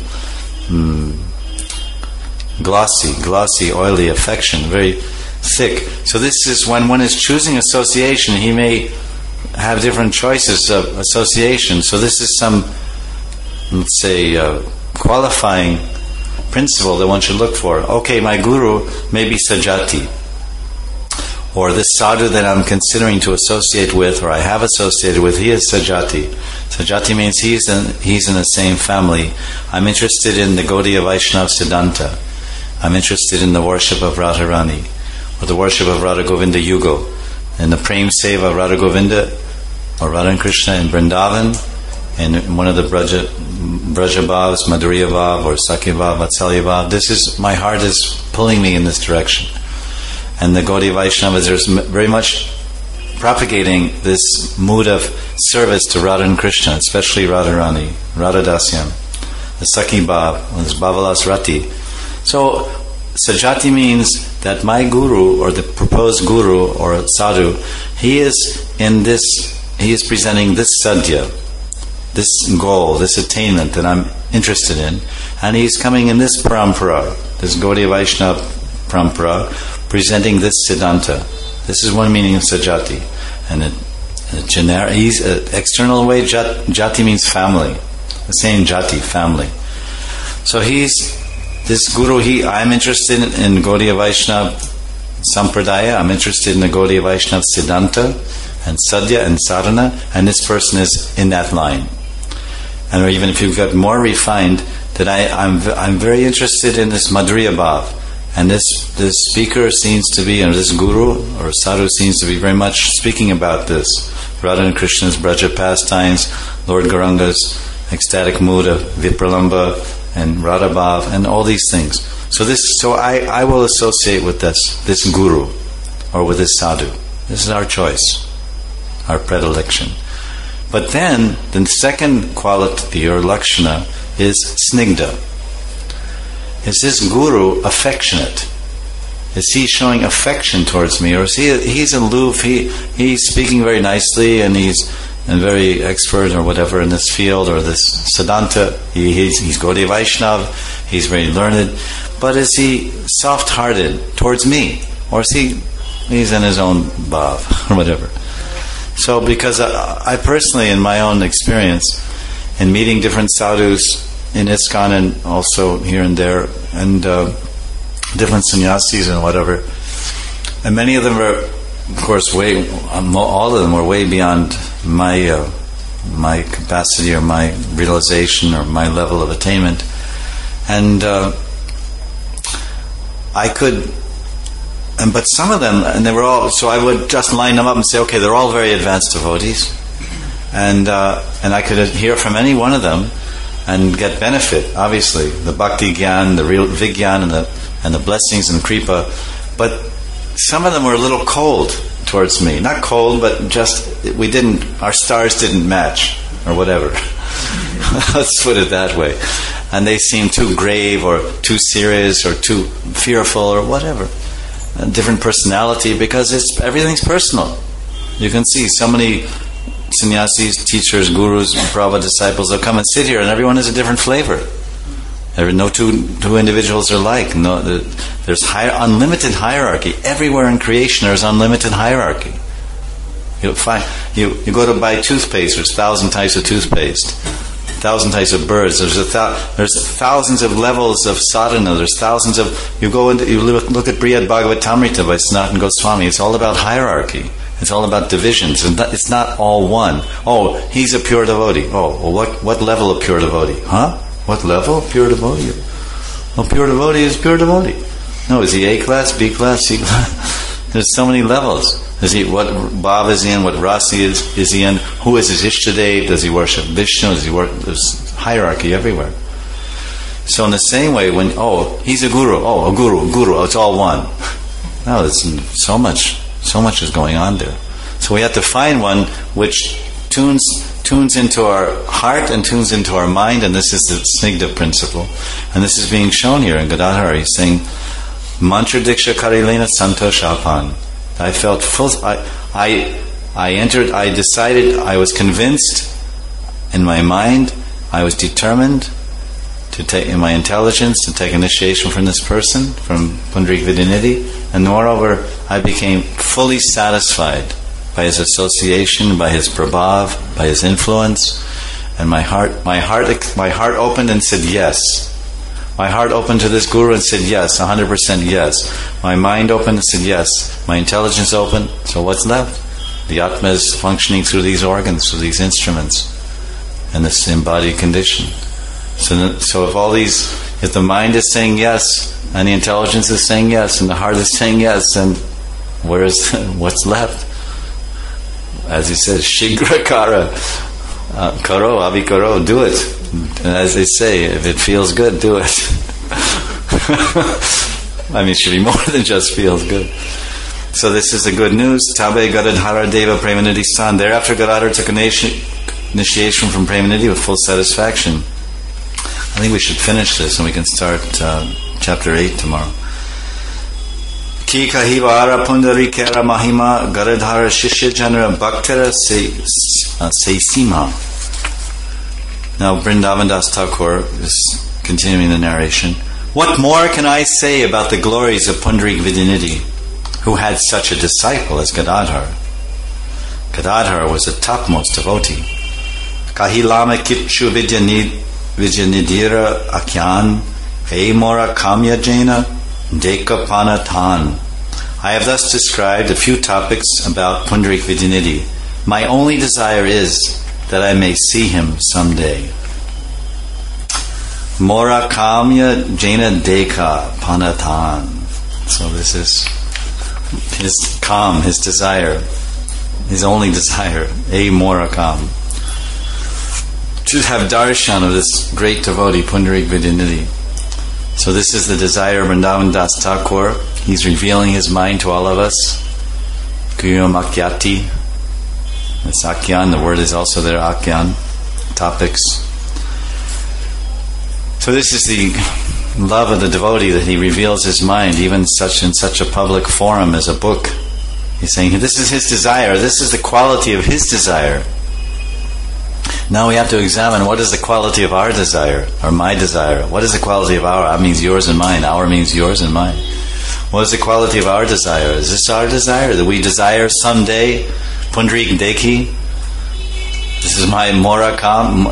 glossy, oily, affection, very thick. So this is when one is choosing association, he may have different choices of association. So this is some, let's say, qualifying principle that one should look for. Okay, my guru may be Sajati. or this sadhu that I'm considering to associate with, or I have associated with, he is Sajati. Sajati means he's in the same family. I'm interested in the Gaudiya Vaishnava Siddhanta. I'm interested in the worship of Radharani, or the worship of Radha Govinda Yugo, and the Prem Seva of Radha Govinda, or Radha and Krishna in Vrindavan, and one of the Braja Bhavs, Madhurya Bhav, or Sakya Bhav, Vatsalya Bhav. My heart is pulling me in this direction. And the Gaudiya Vaishnavas are very much propagating this mood of service to Radha and Krishna, especially Radharani, Radha Dasyam, the Sakya Bhav, this Bhavalas Rati. So, Sajati means that my guru, or the proposed guru, or sadhu, he is presenting this sadhya, this goal, this attainment that I'm interested in, and he's coming in this parampara, this Gaudiya Vaishnava parampara, presenting this siddhanta. This is one meaning of Sajati. And external way, Jati means family. The same Jati, family. So this guru, I'm interested in Gaudiya Vaishnava Sampradaya, I'm interested in the Gaudiya Vaishnava Siddhanta, and Sadhya and Sadhana, and this person is in that line. And even if you've got more refined, that I'm very interested in this Madhurya Bhav. And this speaker seems to be, or this guru or sadhu seems to be very much speaking about this. Radha and Krishna's Braja pastimes, Lord Gauranga's ecstatic mood of Vipralamba and Radha Bhav, and all these things. So I will associate with this guru, or with this sadhu. This is our choice, our predilection. But then, the second quality or lakshana is snigdha. Is this guru affectionate? Is he showing affection towards me, or is he's aloof? He's speaking very nicely, and he's very expert or whatever in this field or this siddhanta. He's Gaudiya Vaishnava. He's very learned, but is he soft-hearted towards me, or is he's in his own bhav or whatever? So, because I personally, in my own experience, in meeting different sadhus in ISKCON and also here and there, and different sannyasis and whatever, and many of them were, of course, all of them were way beyond my capacity or my realization or my level of attainment, and but some of them, and they were all, so I would just line them up and say, okay, they're all very advanced devotees, and I could hear from any one of them and get benefit, obviously, the bhakti gyan, the real vigyan, and the blessings and kripa. But some of them were a little cold towards me. Not cold, but just our stars didn't match, or whatever. Let's put it that way. And they seemed too grave, or too serious, or too fearful, or whatever. A different personality, because everything's personal. You can see so many sannyasis, teachers, gurus, Prabhupada disciples, they'll come and sit here, and everyone has a different flavor. No two individuals are like. No, there's unlimited hierarchy. Everywhere in creation there's unlimited hierarchy. You go to buy toothpaste, there's 1,000 types of toothpaste, 1,000 types of birds. There's thousands of levels of sadhana. There's thousands of. You look at Brihad Bhagavatamrita by Sanatana Goswami. It's all about hierarchy. It's all about divisions, and it's not all one. Oh, he's a pure devotee. Oh, well, what level of pure devotee? Huh? What level of pure devotee? Well, pure devotee is pure devotee. No, is he A class, B class, C class? There's so many levels. What bhav is he in? What rasi is he in? Who is his Ishtadev? Does he worship Vishnu? There's hierarchy everywhere. So in the same way, he's a guru. Oh, a guru. It's all one. No, there's so much is going on there. So we have to find one which tunes into our heart and tunes into our mind, and this is the Snigdha principle. And this is being shown here in Gadadhar. He's saying, Mantra Diksha Karilena Santoshapan. I felt full. I decided, I was convinced in my mind, I was determined to take, in my intelligence, to take initiation from this person, from Pundarik Vidyanidhi, and moreover, I became fully satisfied by his association, by his prabhav, by his influence, and my heart opened and said yes. My heart opened to this Guru and said yes, 100% yes. My mind opened and said yes. My intelligence opened, so what's left? The Atma is functioning through these organs, through these instruments, and this embodied condition. So if the mind is saying yes, and the intelligence is saying yes, and the heart is saying yes, then what's left? As he says, Shigra Kara, Karo, Abhikaro, do it. And as they say, if it feels good, do it. I mean, it should be more than just feels good. So this is the good news. Tabe Gadadhara Deva Premanidhi San. Thereafter Gadadhara took initiation from Premanidhi with full satisfaction. I think we should finish this and we can start chapter 8 tomorrow. Ki kahivara pundari kera mahima Gadadhara shishya janara bhaktara seisima. Now Vrindavan Das Thakur is continuing the narration. What more can I say about the glories of Pundarik Vidyanidhi, who had such a disciple as Gadadhar? Gadadhar was a topmost devotee. Kahilama kitchu Vidyanidhira akyan Veimora kamya jena dekapana tan. I have thus described a few topics about Pundarik Vidyanidhi. My only desire is that I may see him someday. Mora kamya jena deka panatan. So this is his desire, his only desire, a morakam, to have darshan of this great devotee, Pundarik Vidyanidhi. So this is the desire of Vrindavan Das Thakur. He's revealing his mind to all of us. Guyam Akyati. It's Akyan, the word is also there, Akyan, topics. So this is the love of the devotee, that he reveals his mind, even in such a public forum as a book. He's saying, this is his desire, this is the quality of his desire. Now we have to examine, what is the quality of our desire, or my desire? What is the quality of our? That means yours and mine. Our means yours and mine. What is the quality of our desire? Is this our desire, that we desire someday Pundarik Dekhi? This is my Morakamya,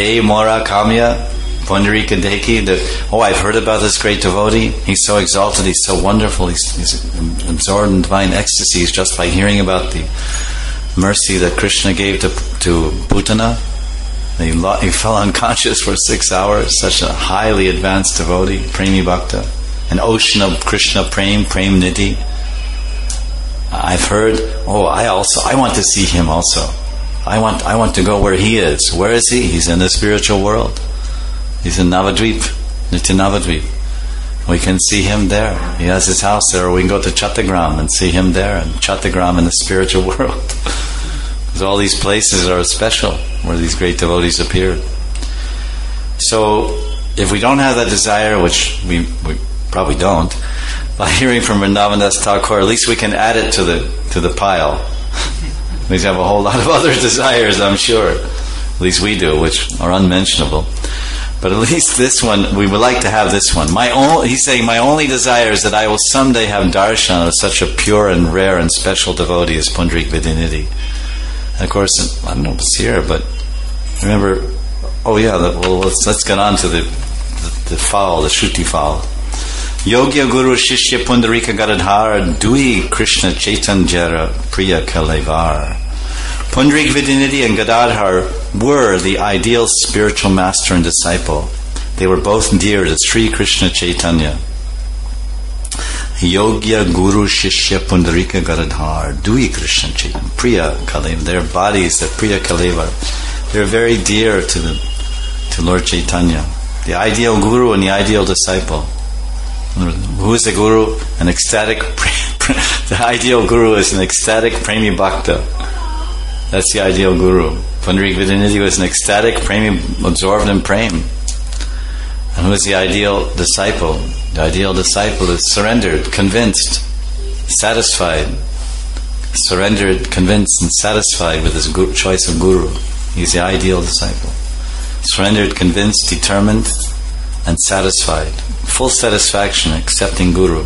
Pundarika Dekhi, that, I've heard about this great devotee. He's so exalted, he's so wonderful, he's absorbed in divine ecstasies just by hearing about the mercy that Krishna gave to Putana. He fell unconscious for 6 hours, such a highly advanced devotee, Premi Bhakta, an ocean of Krishna Prem Nidhi. I've heard, I want to see him also. I want to go where he is. Where is he? He's in the spiritual world. He's in Navadvip, Nitya Navadvip. We can see him there. He has his house there, or we can go to Chattagram and see him there, and Chattagram in the spiritual world. Because all these places are special, where these great devotees appeared. So, if we don't have that desire, which we probably don't, by hearing from Vrindavan Das Thakur, at least we can add it to the pile. We have a whole lot of other desires, I'm sure. At least we do, which are unmentionable. But at least this one, we would like to have this one. He's saying, my only desire is that I will someday have darshan of such a pure and rare and special devotee as Pundarik Vidyanidhi. And of course, I don't know if it's here, but remember, let's get on to the fowl, the Shruti fowl. Yogya Guru Shishya Pundarika Gadadhar Dui Krishna Chaitanjara Priya Kalevar. Pundarik Vidyanidhi and Gadadhar were the ideal spiritual master and disciple. They were both dear to Sri Krishna Chaitanya. Yogya Guru Shishya Pundarika Gadadhar Dui Krishna Chaitanya Priya Kalevar. Their bodies, the Priya Kalevar, they're very dear to Lord Chaitanya. The ideal guru and the ideal disciple. Who is the guru? An ecstatic. The ideal guru is an ecstatic Premi Bhakta. That's the ideal guru. Pundarik Vidyanidhi was an ecstatic Premi, absorbed in Prem. And who is the ideal disciple? The ideal disciple is surrendered, convinced, satisfied. Surrendered, convinced, and satisfied with his choice of guru. He's the ideal disciple. Surrendered, convinced, determined, and satisfied. Full satisfaction, accepting guru.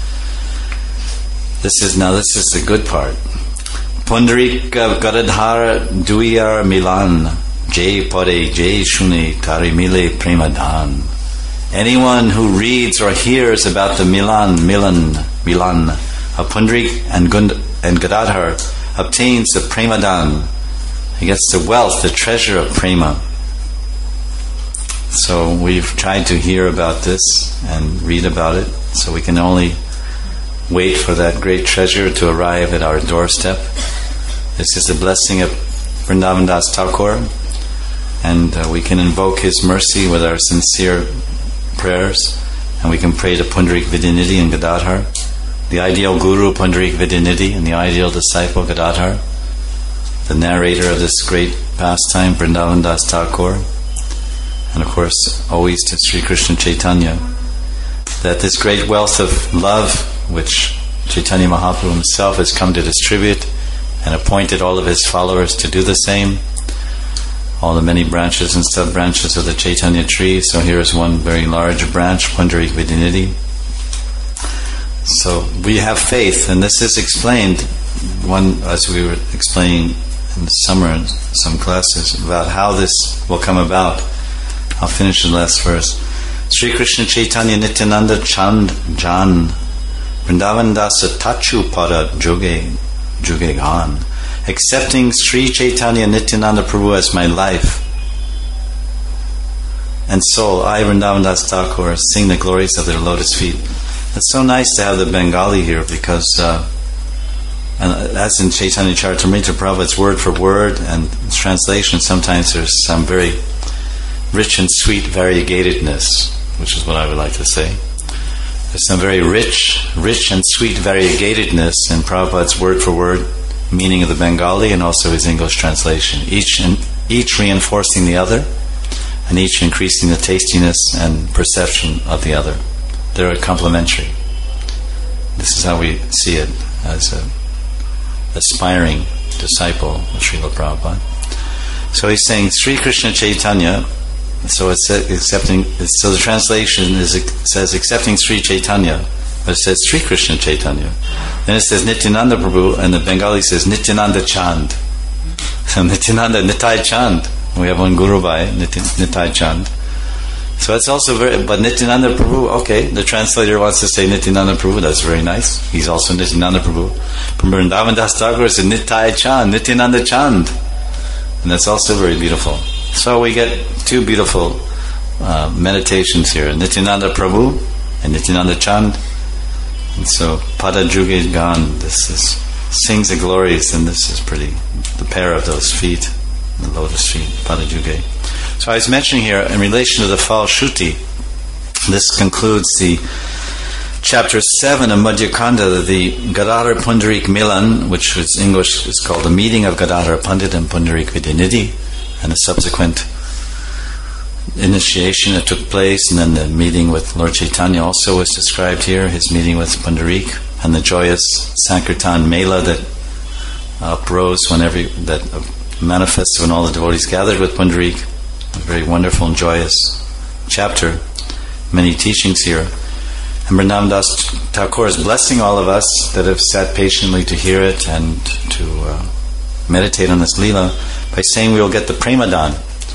This is the good part. Pundarik Gadadhara Duyar Milan Jay Pade Jay Shune Tarimile Premadhan. Anyone who reads or hears about the Milan of Pundarik and Gadadhar obtains the Premadan. He gets the wealth, the treasure of Prema. So we've tried to hear about this and read about it, so we can only wait for that great treasure to arrive at our doorstep. This is the blessing of Vrindavan Das Thakur, and we can invoke his mercy with our sincere prayers, and we can pray to Pundarik Vidyanidhi and Gadadhar, the ideal guru Pundarik Vidyanidhi and the ideal disciple Gadadhar, the narrator of this great pastime Vrindavan Das Thakur, and of course always to Sri Krishna Chaitanya, that this great wealth of love which Chaitanya Mahaprabhu himself has come to distribute and appointed all of his followers to do the same, all the many branches and sub-branches of the Chaitanya tree. So here is one very large branch, Pundarik Vidyanidhi. So we have faith, and this is explained, as we were explaining in the summer in some classes, about how this will come about. I'll finish the last verse. Sri Krishna Chaitanya Nityananda Chand Jan Vrindavan Dasa Tachu Pada Juge Gan, accepting Sri Chaitanya Nityananda Prabhu as my life and soul, I, Vrindavan Das Thakur, sing the glories of their lotus feet. It's so nice to have the Bengali here, because and as in Chaitanya Charitamrita Prabhu, it's word for word, and in translation sometimes there's some very rich and sweet variegatedness, which is what I would like to say. There's some very rich and sweet variegatedness in Prabhupada's word for word meaning of the Bengali and also his English translation, each reinforcing the other and each increasing the tastiness and perception of the other. They're complementary. This is how we see it as an aspiring disciple of Srila Prabhupada. So he's saying Sri Krishna Chaitanya. So it's accepting. So the translation says accepting Sri Chaitanya, but it says Sri Krishna Chaitanya. Then it says Nityananda Prabhu, and the Bengali says Nityananda Chand. So Nityananda Nitai Chand. We have one Guru Bhai, Nitai Chand. So it's also but Nityananda Prabhu, okay, the translator wants to say Nityananda Prabhu, that's very nice. He's also Nityananda Prabhu. From Vrindavan Das Thakur is Nitai Chand, Nityananda Chand. And that's also very beautiful. So we get two beautiful meditations here, Nityananda Prabhu and Nityananda Chand. And so Pada Juge Gan, sings the glories, and this is pretty, the pair of those feet, the lotus feet, Pada Juge. So I was mentioning here, in relation to the Phal Shruti, this concludes the chapter 7 of Madhya Kanda, the Gadadhar Pundarik Milan, which is English is called the meeting of Gadadhar Pandit and Pundarik Vidyanidhi, and the subsequent initiation that took place, and then the meeting with Lord Chaitanya also was described here, his meeting with Pundarik, and the joyous Sankirtan Mela that uprose that manifested when all the devotees gathered with Pundarik. A very wonderful and joyous chapter, many teachings here. And Vrindavan Das Thakur is blessing all of us that have sat patiently to hear it and to meditate on this Leela by saying we will get the Premadan.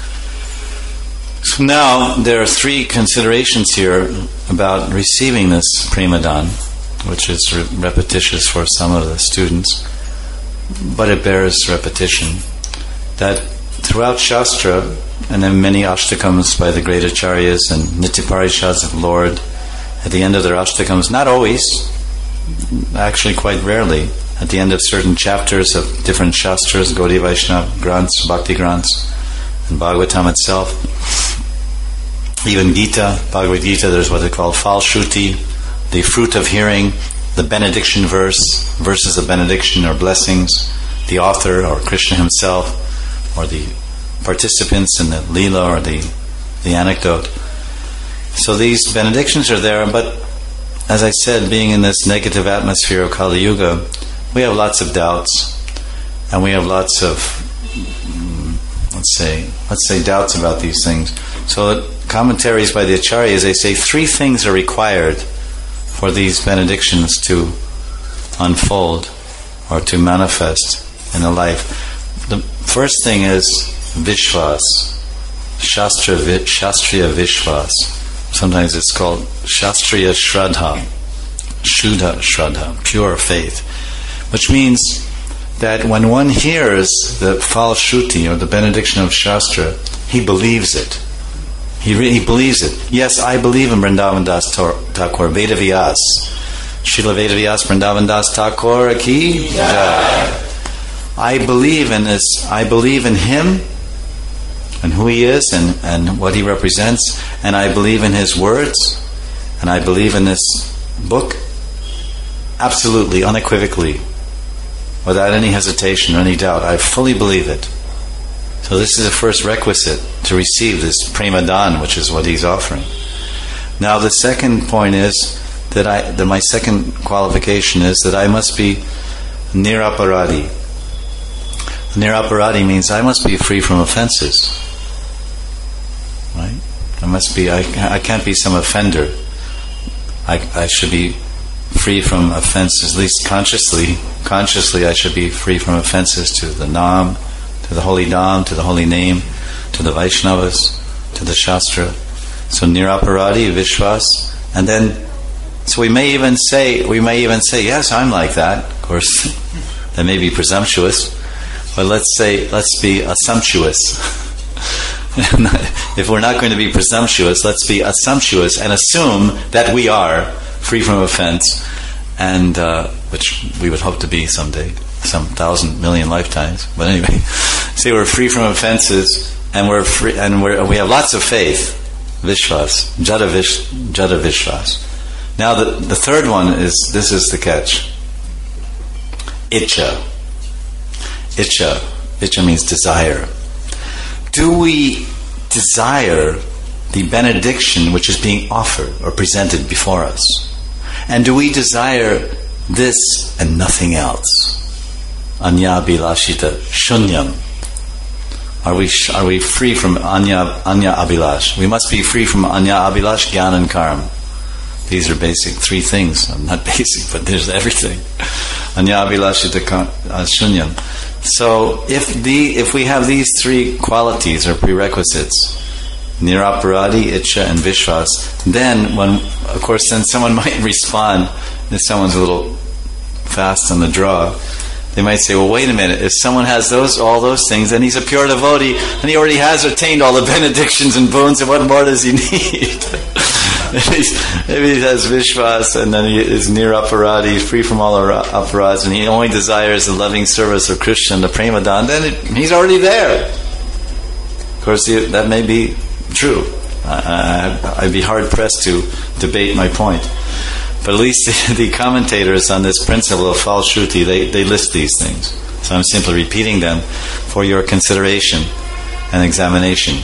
So now there are three considerations here about receiving this Premadan, which is repetitious for some of the students, but it bears repetition. That throughout Shastra, and then many Ashtakams by the great Acharyas and Nityaparishads of Lord, at the end of their Ashtakams, not always, actually quite rarely, at the end of certain chapters of different Shastras, Gaudiya Vaishnava Granths, Bhakti Granths, and Bhagavatam itself, even Gita, Bhagavad Gita, there's what they call Phal Shruti, the fruit of hearing, the benediction verses of benediction or blessings, the author or Krishna himself, or the participants in the Leela or the anecdote. So these benedictions are there, but as I said, being in this negative atmosphere of Kali Yuga, we have lots of doubts, and we have lots of let's say doubts about these things. So commentaries by the Acharyas, they say three things are required for these benedictions to unfold or to manifest in the life. The first thing is Vishwas, Shastriya Vishwas, Sometimes it's called Shastriya Shraddha, Shuddha Shraddha, pure faith, which means that when one hears the Phal Shruti or the benediction of Shastra, he believes it. He believes it. Yes, I believe in Vrindavan Das Thakur, Veda Vyas. Srila Veda Vyas Vrindavan Das Thakur ki jai. I believe in this. I believe in him and who he is and what he represents, and I believe in his words, and I believe in this book absolutely, unequivocally, without any hesitation or any doubt. I fully believe it. So this is the first requisite to receive this prema dan, which is what he's offering. Now the second point is that my second qualification is that I must be niraparadi. Niraparadi means I must be free from offenses. Right? I can't be some offender. I should be free from offenses, at least consciously. Consciously I should be free from offenses to the Nam, to the holy Dham, to the holy name, to the Vaishnavas, to the Shastra. So niraparadi, Vishwas, and then so we may even say, yes, I'm like that. Of course, that may be presumptuous, but let's be assumptuous. If we're not going to be presumptuous, let's be assumptuous and assume that we are free from offense, and which we would hope to be someday, some 1,000 million lifetimes. But anyway, say we're free from offenses, and we're free, and we have lots of faith, Vishwas, Jada Vishwas. Now the third one is, this is the catch. Icha. Icha means desire. Do we desire the benediction which is being offered or presented before us? And do we desire this and nothing else? Anya Abhilashita Shunyam. Are we free from Anya Abhilash? We must be free from Anya Abhilash, Gyan and Karma. These are basic three things. Not basic, but there's everything. Anya Abhilashita Shunyam. So if we have these three qualities or prerequisites, Niraparadi, Icha, and Vishwas, then then someone might respond, if someone's a little fast on the draw, they might say, well, wait a minute, if someone has all those things, then he's a pure devotee, and he already has attained all the benedictions and boons, and what more does he need? Maybe he has Vishwas, and then he is Niraparadi, he's free from all aparads, and he only desires the loving service of Krishna and the prema dan, then he's already there. Of course, that may be true. I'd be hard-pressed to debate my point. But at least the commentators on this principle of Phal Shruti, they list these things. So I'm simply repeating them for your consideration and examination.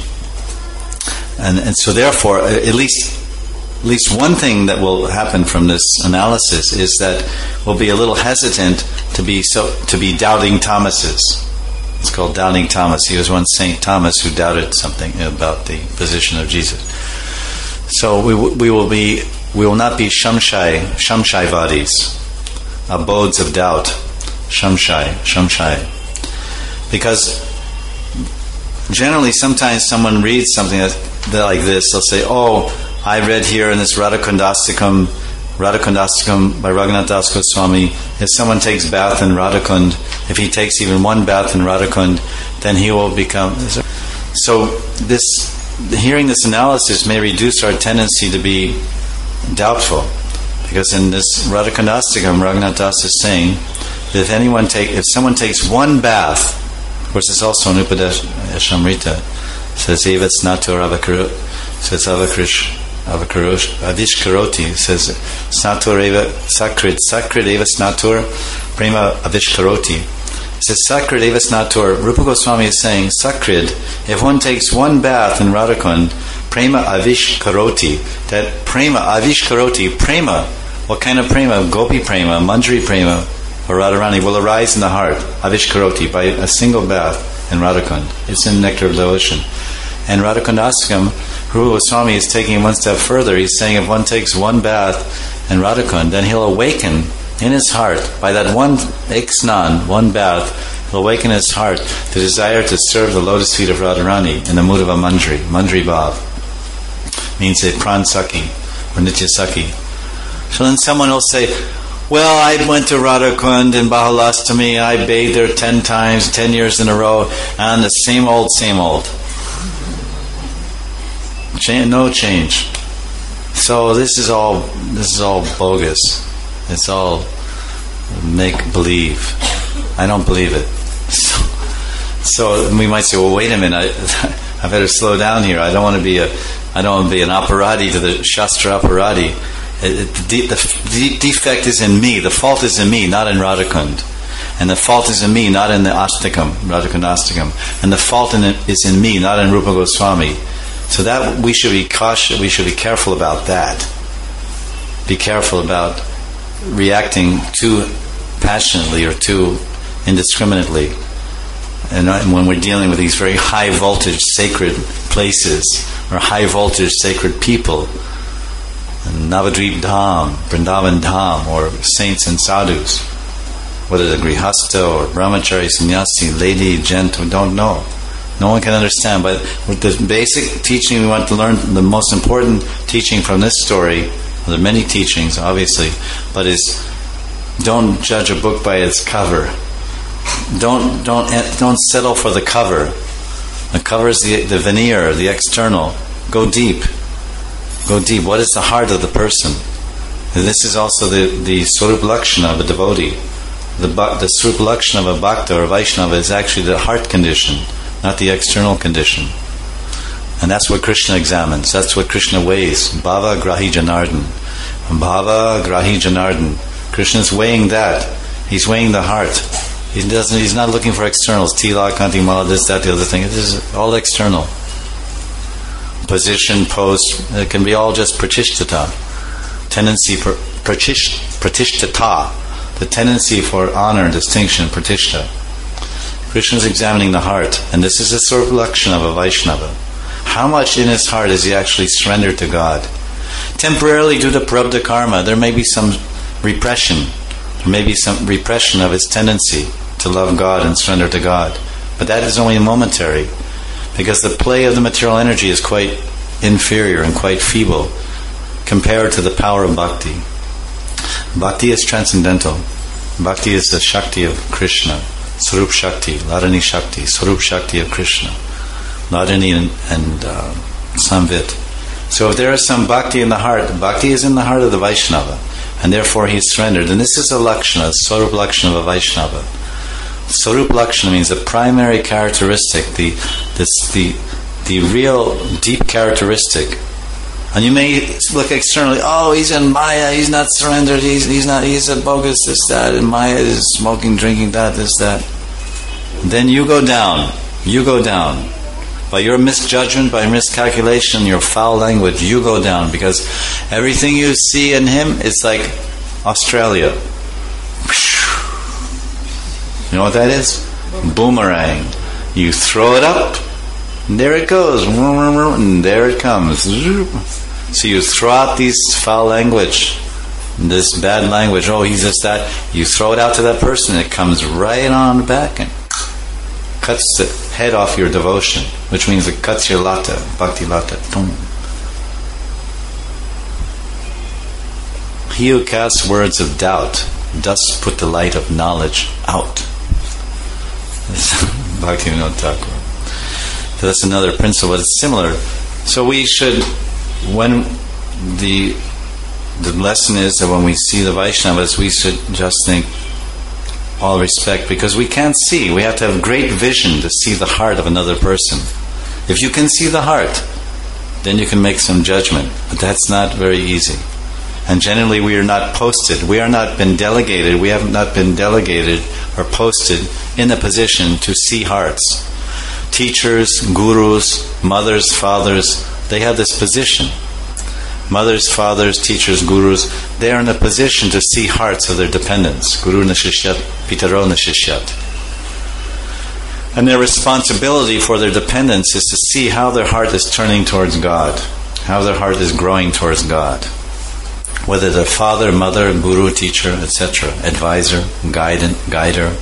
And so therefore, at least one thing that will happen from this analysis is that we'll be a little hesitant to be doubting Thomases. It's called doubting Thomas. He was one Saint Thomas who doubted something about the position of Jesus. So we will not be Shamshai-vadis, abodes of doubt. Shamshai. Because generally sometimes someone reads something that like this, they'll say, oh, I read here in this Radhakundastikam by Raghunath Das Goswami, if someone takes bath in Radhakund, if he takes even one bath in Radhakund, then he will become... So hearing this analysis may reduce our tendency to be doubtful, because in this Radhakundastikam, Raghunath Das is saying that if someone takes one bath, of course it's also an Upadeshamrita, says Eva Snatur Avakaru, says Avishkaroti, says Snatur Eva Sakrid Eva Snatur Prema Avishkaroti. It says Sakrid Eva Snatur. Rupa Goswami is saying Sakrid, if one takes one bath in Radhakund, Prema Avishkaroti, that Prema Avishkaroti, Prema, what kind of Prema? Gopi Prema, Manjari Prema, or Radharani will arise in the heart, Avishkaroti, by a single bath in Radhakund. It's in Nectar of Devotion. And Radhakundastikam, Rupa Goswami is taking it one step further. He's saying if one takes one bath in Radhakund, then he'll awaken in his heart, by that one eksnan, one bath, he'll awaken in his heart the desire to serve the lotus feet of Radharani in the mood of a Manjari Bhav. means a Pransaki or Nityasaki. So then someone will say, well, I went to Radhakund in Bahalastami, I bathed there 10 times, 10 years in a row, and the same old. No change. So this is all bogus. It's all make believe. I don't believe it. So we might say, well, wait a minute, I better slow down here. I don't want to be an aparati to the Shastra aparati. The defect is in me. The fault is in me, not in Radhakund. And the fault is in me, not in the Astakam, Radhakund Astakam. And the fault is in me, not in Rupa Goswami. So that we should be cautious. We should be careful about that. Be careful about reacting too passionately or too indiscriminately. And when we're dealing with these very high voltage sacred places or high voltage sacred people, Navadvip Dham, Vrindavan Dham, or saints and sadhus, whether they're Grihastha or Brahmachari, Sannyasi, lady, gent, we don't know. No one can understand. But with the basic teaching we want to learn, the most important teaching from this story, there are many teachings, obviously, but is don't judge a book by its cover. Don't settle for the cover. The cover is the veneer, the external. Go deep. Go deep. What is the heart of the person? And this is also the Swarup Lakshana of a devotee. The Swarup Lakshana of a Bhakta or a Vaishnava is actually the heart condition, not the external condition. And that's what Krishna examines. That's what Krishna weighs. Bhava Grahi Janardhan. Bhava Grahi Janardhan. Krishna's weighing that. He's weighing the heart. He's not looking for externals. Tila, Kanti, Mala, this, that, the other thing. It is all external. Position, post, it can be all just pratishtata. Tendency for pratishtata. The tendency for honor and distinction, pratishta. Krishna is examining the heart, and this is a sort of lakshana of a Vaishnava. How much in his heart is he actually surrendered to God? Temporarily, due to prarabdha karma, there may be some repression. There may be some repression of his tendency to love God and surrender to God. But that is only momentary, because the play of the material energy is quite inferior and quite feeble compared to the power of bhakti. Bhakti is transcendental. Bhakti is the Shakti of Krishna. Swarup Shakti, Ladani Shakti, Swarup Shakti of Krishna. Ladani and Samvit. So if there is some bhakti in the heart, bhakti is in the heart of the Vaishnava, and therefore he is surrendered. And this is a lakshana, a Swarup Lakshana of a Vaishnava. Swarup Lakshana means the primary characteristic, the real deep characteristic. And you may look externally, oh, he's in Maya, he's not surrendered, he's a bogus, this, that, and Maya is smoking, drinking, that, this, that. Then you go down. By your misjudgment, by miscalculation, your foul language, you go down, because everything you see in him is like Australia. You know what that is? Boomerang. You throw it up, and there it goes, and there it comes. So you throw out these foul language, this bad language, oh, he's just that. You throw it out to that person, it comes right on back and cuts the head off your devotion, which means it cuts your lata, bhakti lata. Boom. He who casts words of doubt does put the light of knowledge out. Bhaktivinoda Thakur. So that's another principle, but it's similar. So we should, when the lesson is that when we see the Vaishnavas, we should just think, all respect, because we can't see. We have to have great vision to see the heart of another person. If you can see the heart, then you can make some judgment. But that's not very easy. And generally we are not posted. We are not been delegated. We have not been delegated or posted in a position to see hearts. Teachers, gurus, mothers, fathers, they have this position. Mothers, fathers, teachers, gurus, they are in a position to see hearts of their dependents. Guru na shishyat, pitaro na shishyat. And their responsibility for their dependents is to see how their heart is turning towards God, how their heart is growing towards God. Whether they're father, mother, guru, teacher, etc., advisor, guider.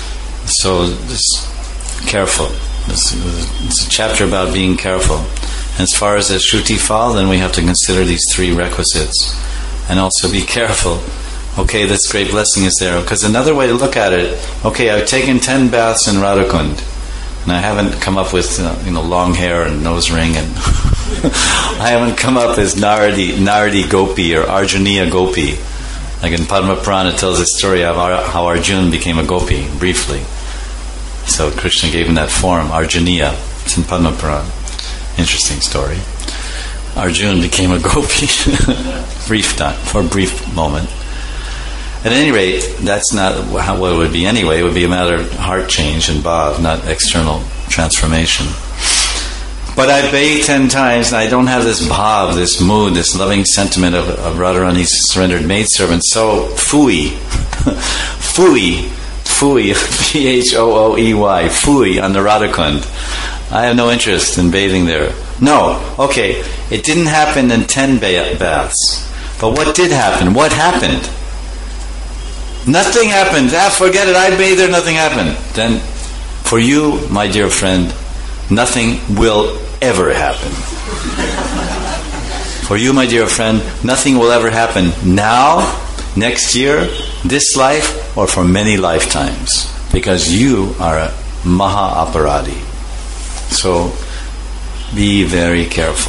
So just careful. It's a chapter about being careful. As far as the Shruti Phal, then we have to consider these three requisites. And also be careful. Okay, this great blessing is there. Because another way to look at it, okay, I've taken 10 baths in Radhakund, and I haven't come up with long hair and nose ring, and I haven't come up as Naradi Gopi or Arjuniya Gopi. Like in Padma Purana, it tells the story of how Arjuna became a gopi, briefly. So Krishna gave him that form, Arjuniya. It's in Padma Purana. Interesting story. Arjuna became a gopi for a brief moment. At any rate, that's not what it would be anyway. It would be a matter of heart change and bhav, not external transformation. But I bathe 10 times, and I don't have this bhav, this mood, this loving sentiment of Radharani's surrendered maidservant. So, phooey, P-H-O-O-E-Y, phooey on the Radhakund. I have no interest in bathing there. No, okay, it didn't happen in 10 baths. But what did happen? What happened? Nothing happened. Forget it, I bathed there, nothing happened. Then, for you, my dear friend, nothing will ever happen. For you, my dear friend, nothing will ever happen now, next year, this life, or for many lifetimes. Because you are a maha aparadi. So, be very careful.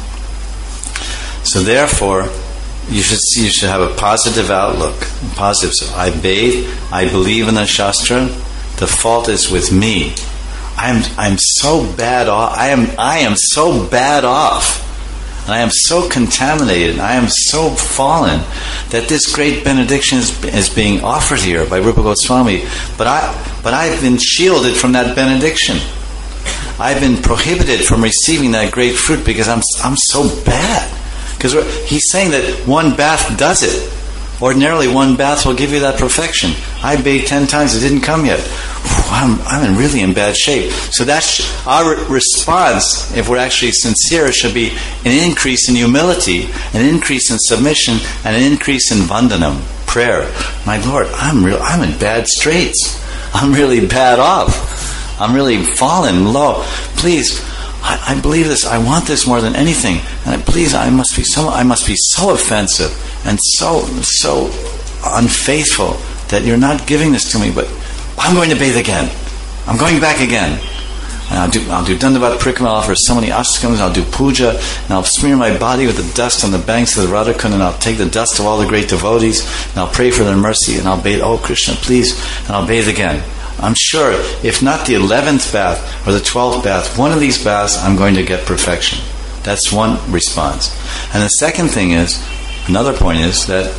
So therefore, you should have a positive outlook. Positive. So I bathe, I believe in the Shastra, the fault is with me. I'm so bad off. I am so bad off. And I am so contaminated. I am so fallen that this great benediction is being offered here by Rupa Goswami. But I've been shielded from that benediction. I've been prohibited from receiving that great fruit because I'm so bad. Because he's saying that one bath does it. Ordinarily, one bath will give you that perfection. I bathed 10 times, it didn't come yet. I'm really in bad shape. So that's our response, if we're actually sincere, should be an increase in humility, an increase in submission, and an increase in vandanam, prayer. My Lord, I'm in bad straits. I'm really bad off. I'm really fallen low. Please, I believe this. I want this more than anything. And please, I must be so offensive and so unfaithful that you're not giving this to me. But I'm going to bathe again. I'm going back again. And I'll do Dandavat Parikrama, I'll offer so many ashtakams, I'll do puja, and I'll smear my body with the dust on the banks of the Radhakund, and I'll take the dust of all the great devotees, and I'll pray for their mercy, and I'll bathe, oh Krishna, please, and I'll bathe again. I'm sure, if not the 11th bath or the 12th bath, one of these baths, I'm going to get perfection. That's one response. And the second thing is, another point is that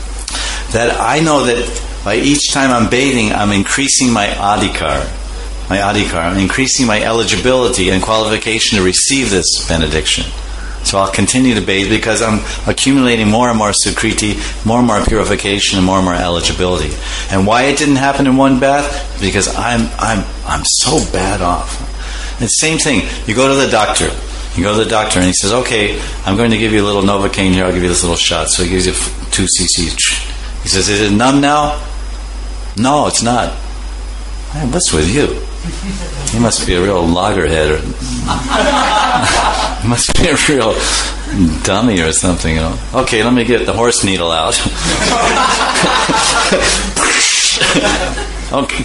I know that by each time I'm bathing, I'm increasing my adhikar. I'm increasing my eligibility and qualification to receive this benediction. So I'll continue to bathe because I'm accumulating more and more sukriti, more and more purification, and more eligibility. And why it didn't happen in one bath? Because I'm so bad off. And the same thing. You go to the doctor. And he says, "Okay, I'm going to give you a little Novocaine here. I'll give you this little shot." So he gives you 2 cc's. He says, "Is it numb now?" "No, it's not." "Hey, what's with you? You must be a real loggerhead, or you must be a real dummy or something, you know." "Okay, let me get the horse needle out." Okay.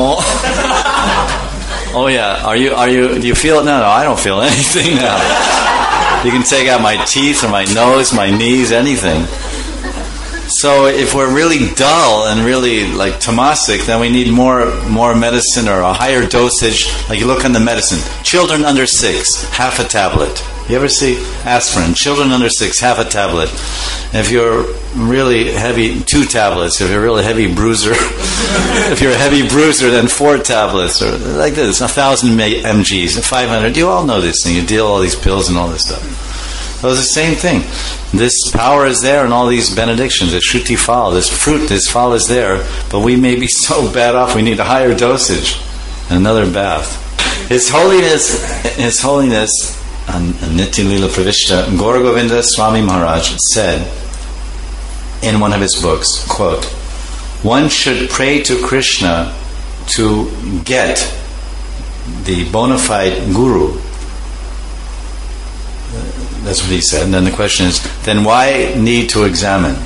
"Oh yeah, do you feel it now?" "No, I don't feel anything now." "You can take out my teeth or my nose, my knees, anything." So if we're really dull and really like tamasic, then we need more medicine or a higher dosage. Like you look on the medicine. Children under 6, half a tablet. You ever see aspirin? Children under 6, half a tablet. And if you're really heavy, 2 tablets. If you're a really heavy bruiser, if you're a heavy bruiser, then 4 tablets. Or like this, 1,000 mgs, 500. You all know this thing. You deal all these pills and all this stuff. So it's the same thing. This power is there in all these benedictions. The Shruti Phal, this fruit, this Phal is there, but we may be so bad off we need a higher dosage. Another bath. His Holiness, Nitya Lila Pravishta, Gaura Govinda Swami Maharaj said in one of his books, quote, "One should pray to Krishna to get the bona fide guru That's what he said. And then the question is, then why need to examine?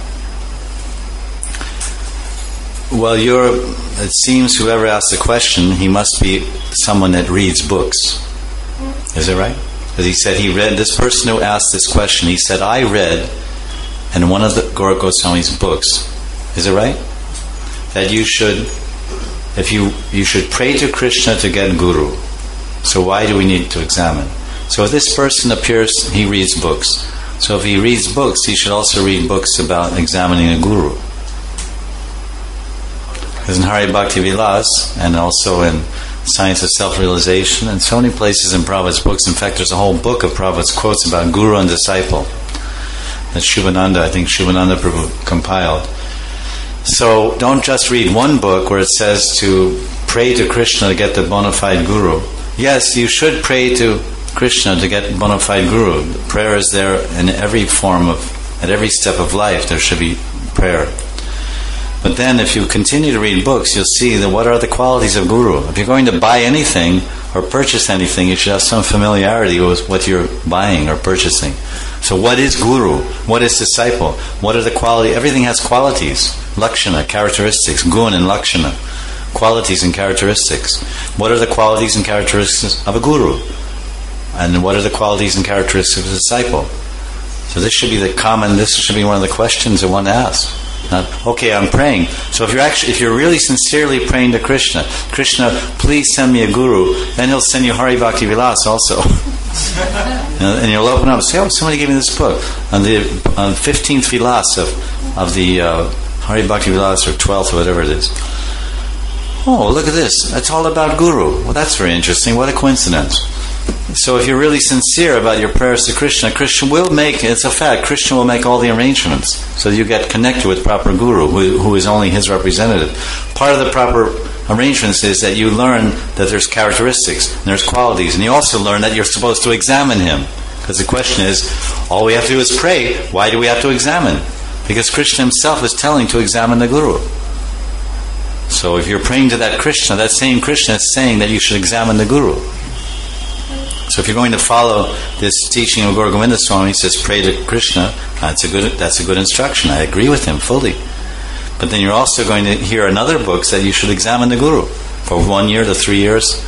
Well, it seems whoever asked the question, he must be someone that reads books. Is it right? Because he said he read, this person who asked this question, he said, I read in one of the Gaura Goswami's books. Is it right? That you should, if you should pray to Krishna to get guru. So why do we need to examine? So if this person appears, he reads books. So if he reads books, he should also read books about examining a guru. Because in Hari Bhakti Vilas, and also in Science of Self-Realization, and so many places in Prabhupada's books, in fact there's a whole book of Prabhupada's quotes about guru and disciple that Shubhananda Prabhu compiled. So don't just read one book where it says to pray to Krishna to get the bona fide guru. Yes, you should pray to Krishna to get bona fide guru. The prayer is there in every form at every step of life there should be prayer. But then if you continue to read books, you'll see that what are the qualities of guru. If you're going to buy anything or purchase anything, you should have some familiarity with what you're buying or purchasing. So what is guru? What is disciple? What are the qualities? Everything has qualities. Lakshana, characteristics. Gun and lakshana. Qualities and characteristics. What are the qualities and characteristics of a guru? And what are the qualities and characteristics of a disciple? So this should be this should be one of the questions that one asks. Not, okay, I'm praying. So if you're really sincerely praying to Krishna, Krishna, please send me a guru, then he'll send you Hari Bhakti Vilas also. And you'll open up and say, oh, somebody gave me this book. On the 15th Vilas of the Hari Bhakti Vilas, or 12th, or whatever it is. Oh, look at this. That's all about guru. Well, that's very interesting. What a coincidence. So if you're really sincere about your prayers to Krishna, Krishna will make, it's a fact, Krishna will make all the arrangements so that you get connected with proper guru, who is only his representative. Part of the proper arrangements is that you learn that there's characteristics, and there's qualities, and you also learn that you're supposed to examine him. Because the question is, all we have to do is pray. Why do we have to examine? Because Krishna himself is telling to examine the guru. So if you're praying to that Krishna, that same Krishna is saying that you should examine the guru. So if you're going to follow this teaching of Gaura Govinda Swami, he says pray to Krishna, that's a good instruction. I agree with him fully. But then you're also going to hear in other books that you should examine the guru for 1 year to 3 years.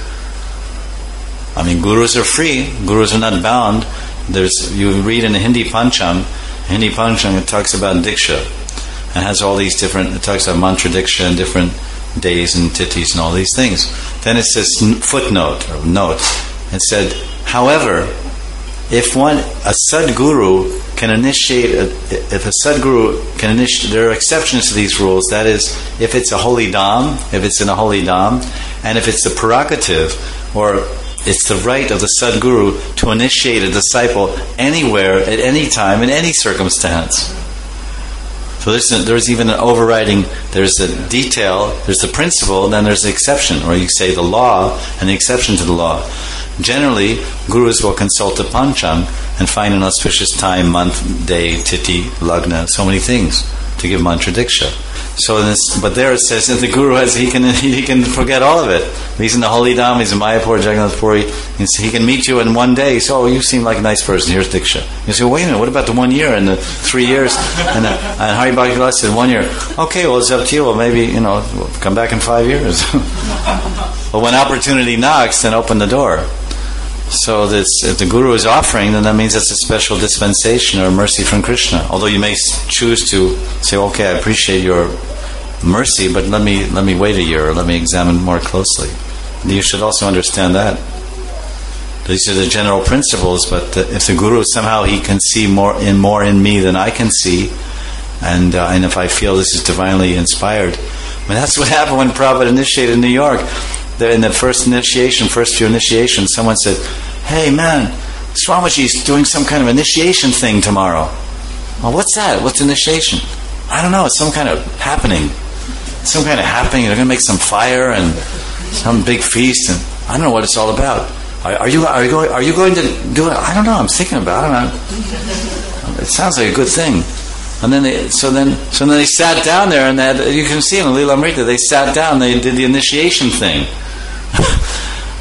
I mean, gurus are free. Gurus are not bound. You read in the Hindi Panchang. It talks about Diksha. It has all these different, it talks about mantra Diksha and different days and tithis and all these things. Then it says footnote or note. It said, however, if a Sadguru can initiate, there are exceptions to these rules. That is, if it's in a holy dham, and if it's the prerogative, or it's the right of the Sadguru to initiate a disciple anywhere, at any time, in any circumstance. So there's even an overriding, there's a detail, there's the principle, and then there's the exception, or you say the law and the exception to the law. Generally, gurus will consult the Panchang and find an auspicious time, month, day, tithi, lagna, so many things to give mantra diksha. But there it says that the guru he can forget all of it. He's in the holy dham, he's in Mayapur, Jagannath Puri. He can meet you in 1 day. So, you seem like a nice person. Here's diksha. You say, wait a minute, what about the 1 year and the 3 years? And Hari Bhakti Vilas said 1 year. Okay, well, it's up to you. Well, maybe we'll come back in 5 years. But when opportunity knocks, then open the door. So if the guru is offering, then that means it's a special dispensation or mercy from Krishna. Although you may choose to say, okay, I appreciate your mercy, but let me wait a year, or let me examine more closely. You should also understand that. These are the general principles, but if the guru somehow he can see more in me than I can see, and if I feel this is divinely inspired, I mean, that's what happened when Prabhupada initiated in New York. In the first few initiations, someone said, hey man, Swamiji's doing some kind of initiation thing tomorrow. Well, what's that? What's initiation? I don't know, it's some kind of happening. They're going to make some fire and some big feast, and I don't know what it's all about. Are you going to do it? I don't know, I'm thinking about it. It sounds like a good thing. And then they sat down there, and you can see in the Lila Amrita, they sat down, they did the initiation thing.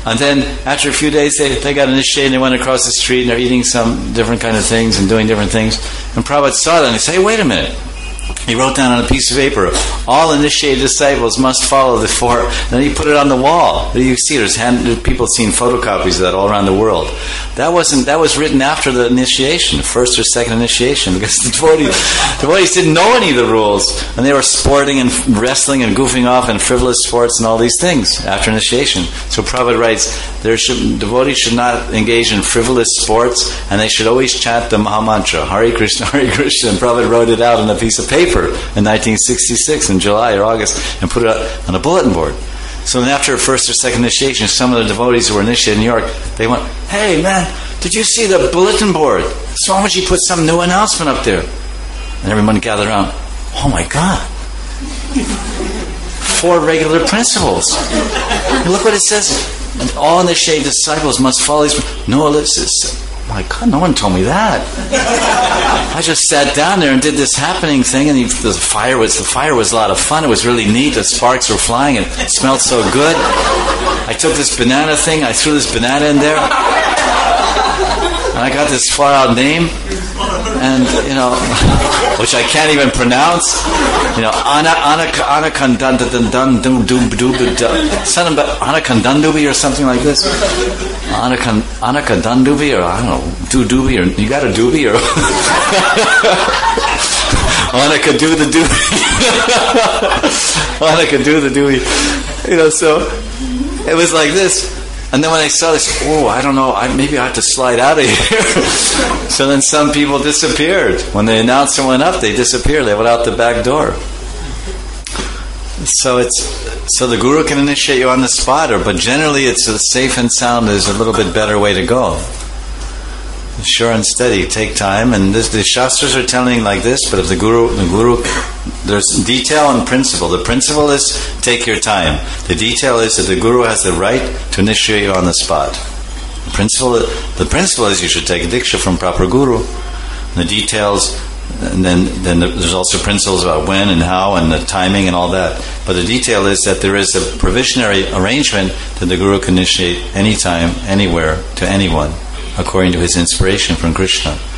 And then after a few days, they got initiated and they went across the street and they're eating some different kind of things and doing different things. And Prabhupada saw that and he said, hey, wait a minute. He wrote down on a piece of paper, all initiated disciples must follow the four. Then he put it on the wall. You see, there's people seen photocopies of that all around the world. That was written after the initiation, first or second initiation, because the devotees didn't know any of the rules, and they were sporting and wrestling and goofing off in frivolous sports and all these things after initiation. So Prabhupada writes, devotees should not engage in frivolous sports, and they should always chant the Mahamantra, Hare Krishna, Hare Krishna. And Prabhupada wrote it out on a piece of paper in 1966 in July or August and put it up on a bulletin board. So then after a first or second initiation, some of the devotees who were initiated in New York, they went, hey man, did you see the bulletin board? Swamiji put some new announcement up there. And everyone gathered around, oh my God, 4 regular principles. And look what it says. And all initiated disciples must follow these. No, my God, no one told me that. I just sat down there and did this happening thing, and the fire was a lot of fun. It was really neat. The sparks were flying. It smelled so good. I took this banana thing. I threw this banana in there, and I got this far out name, and which I can't even pronounce. Anakandandubi or something like this. Anakandandubi, or I don't know, Dubi, or you got a Dubi, or Anaka do the Dubi. Anaka do the Dubi. So it was like this. And then when I saw this, I don't know, maybe I have to slide out of here. So then some people disappeared. When they announced someone up, they disappeared. They went out the back door. So the guru can initiate you on the spot, but generally it's safe and sound is a little bit better way to go. Sure and steady, take time, and the Shastras are telling like this, but if the guru, there's detail and principle. The principle is take your time. The detail is that the guru has the right to initiate you on the spot. The principle is you should take diksha from proper guru. The details, and then there's also principles about when and how and the timing and all that. But the detail is that there is a provisionary arrangement that the guru can initiate anytime, anywhere, to anyone, according to his inspiration from Krishna.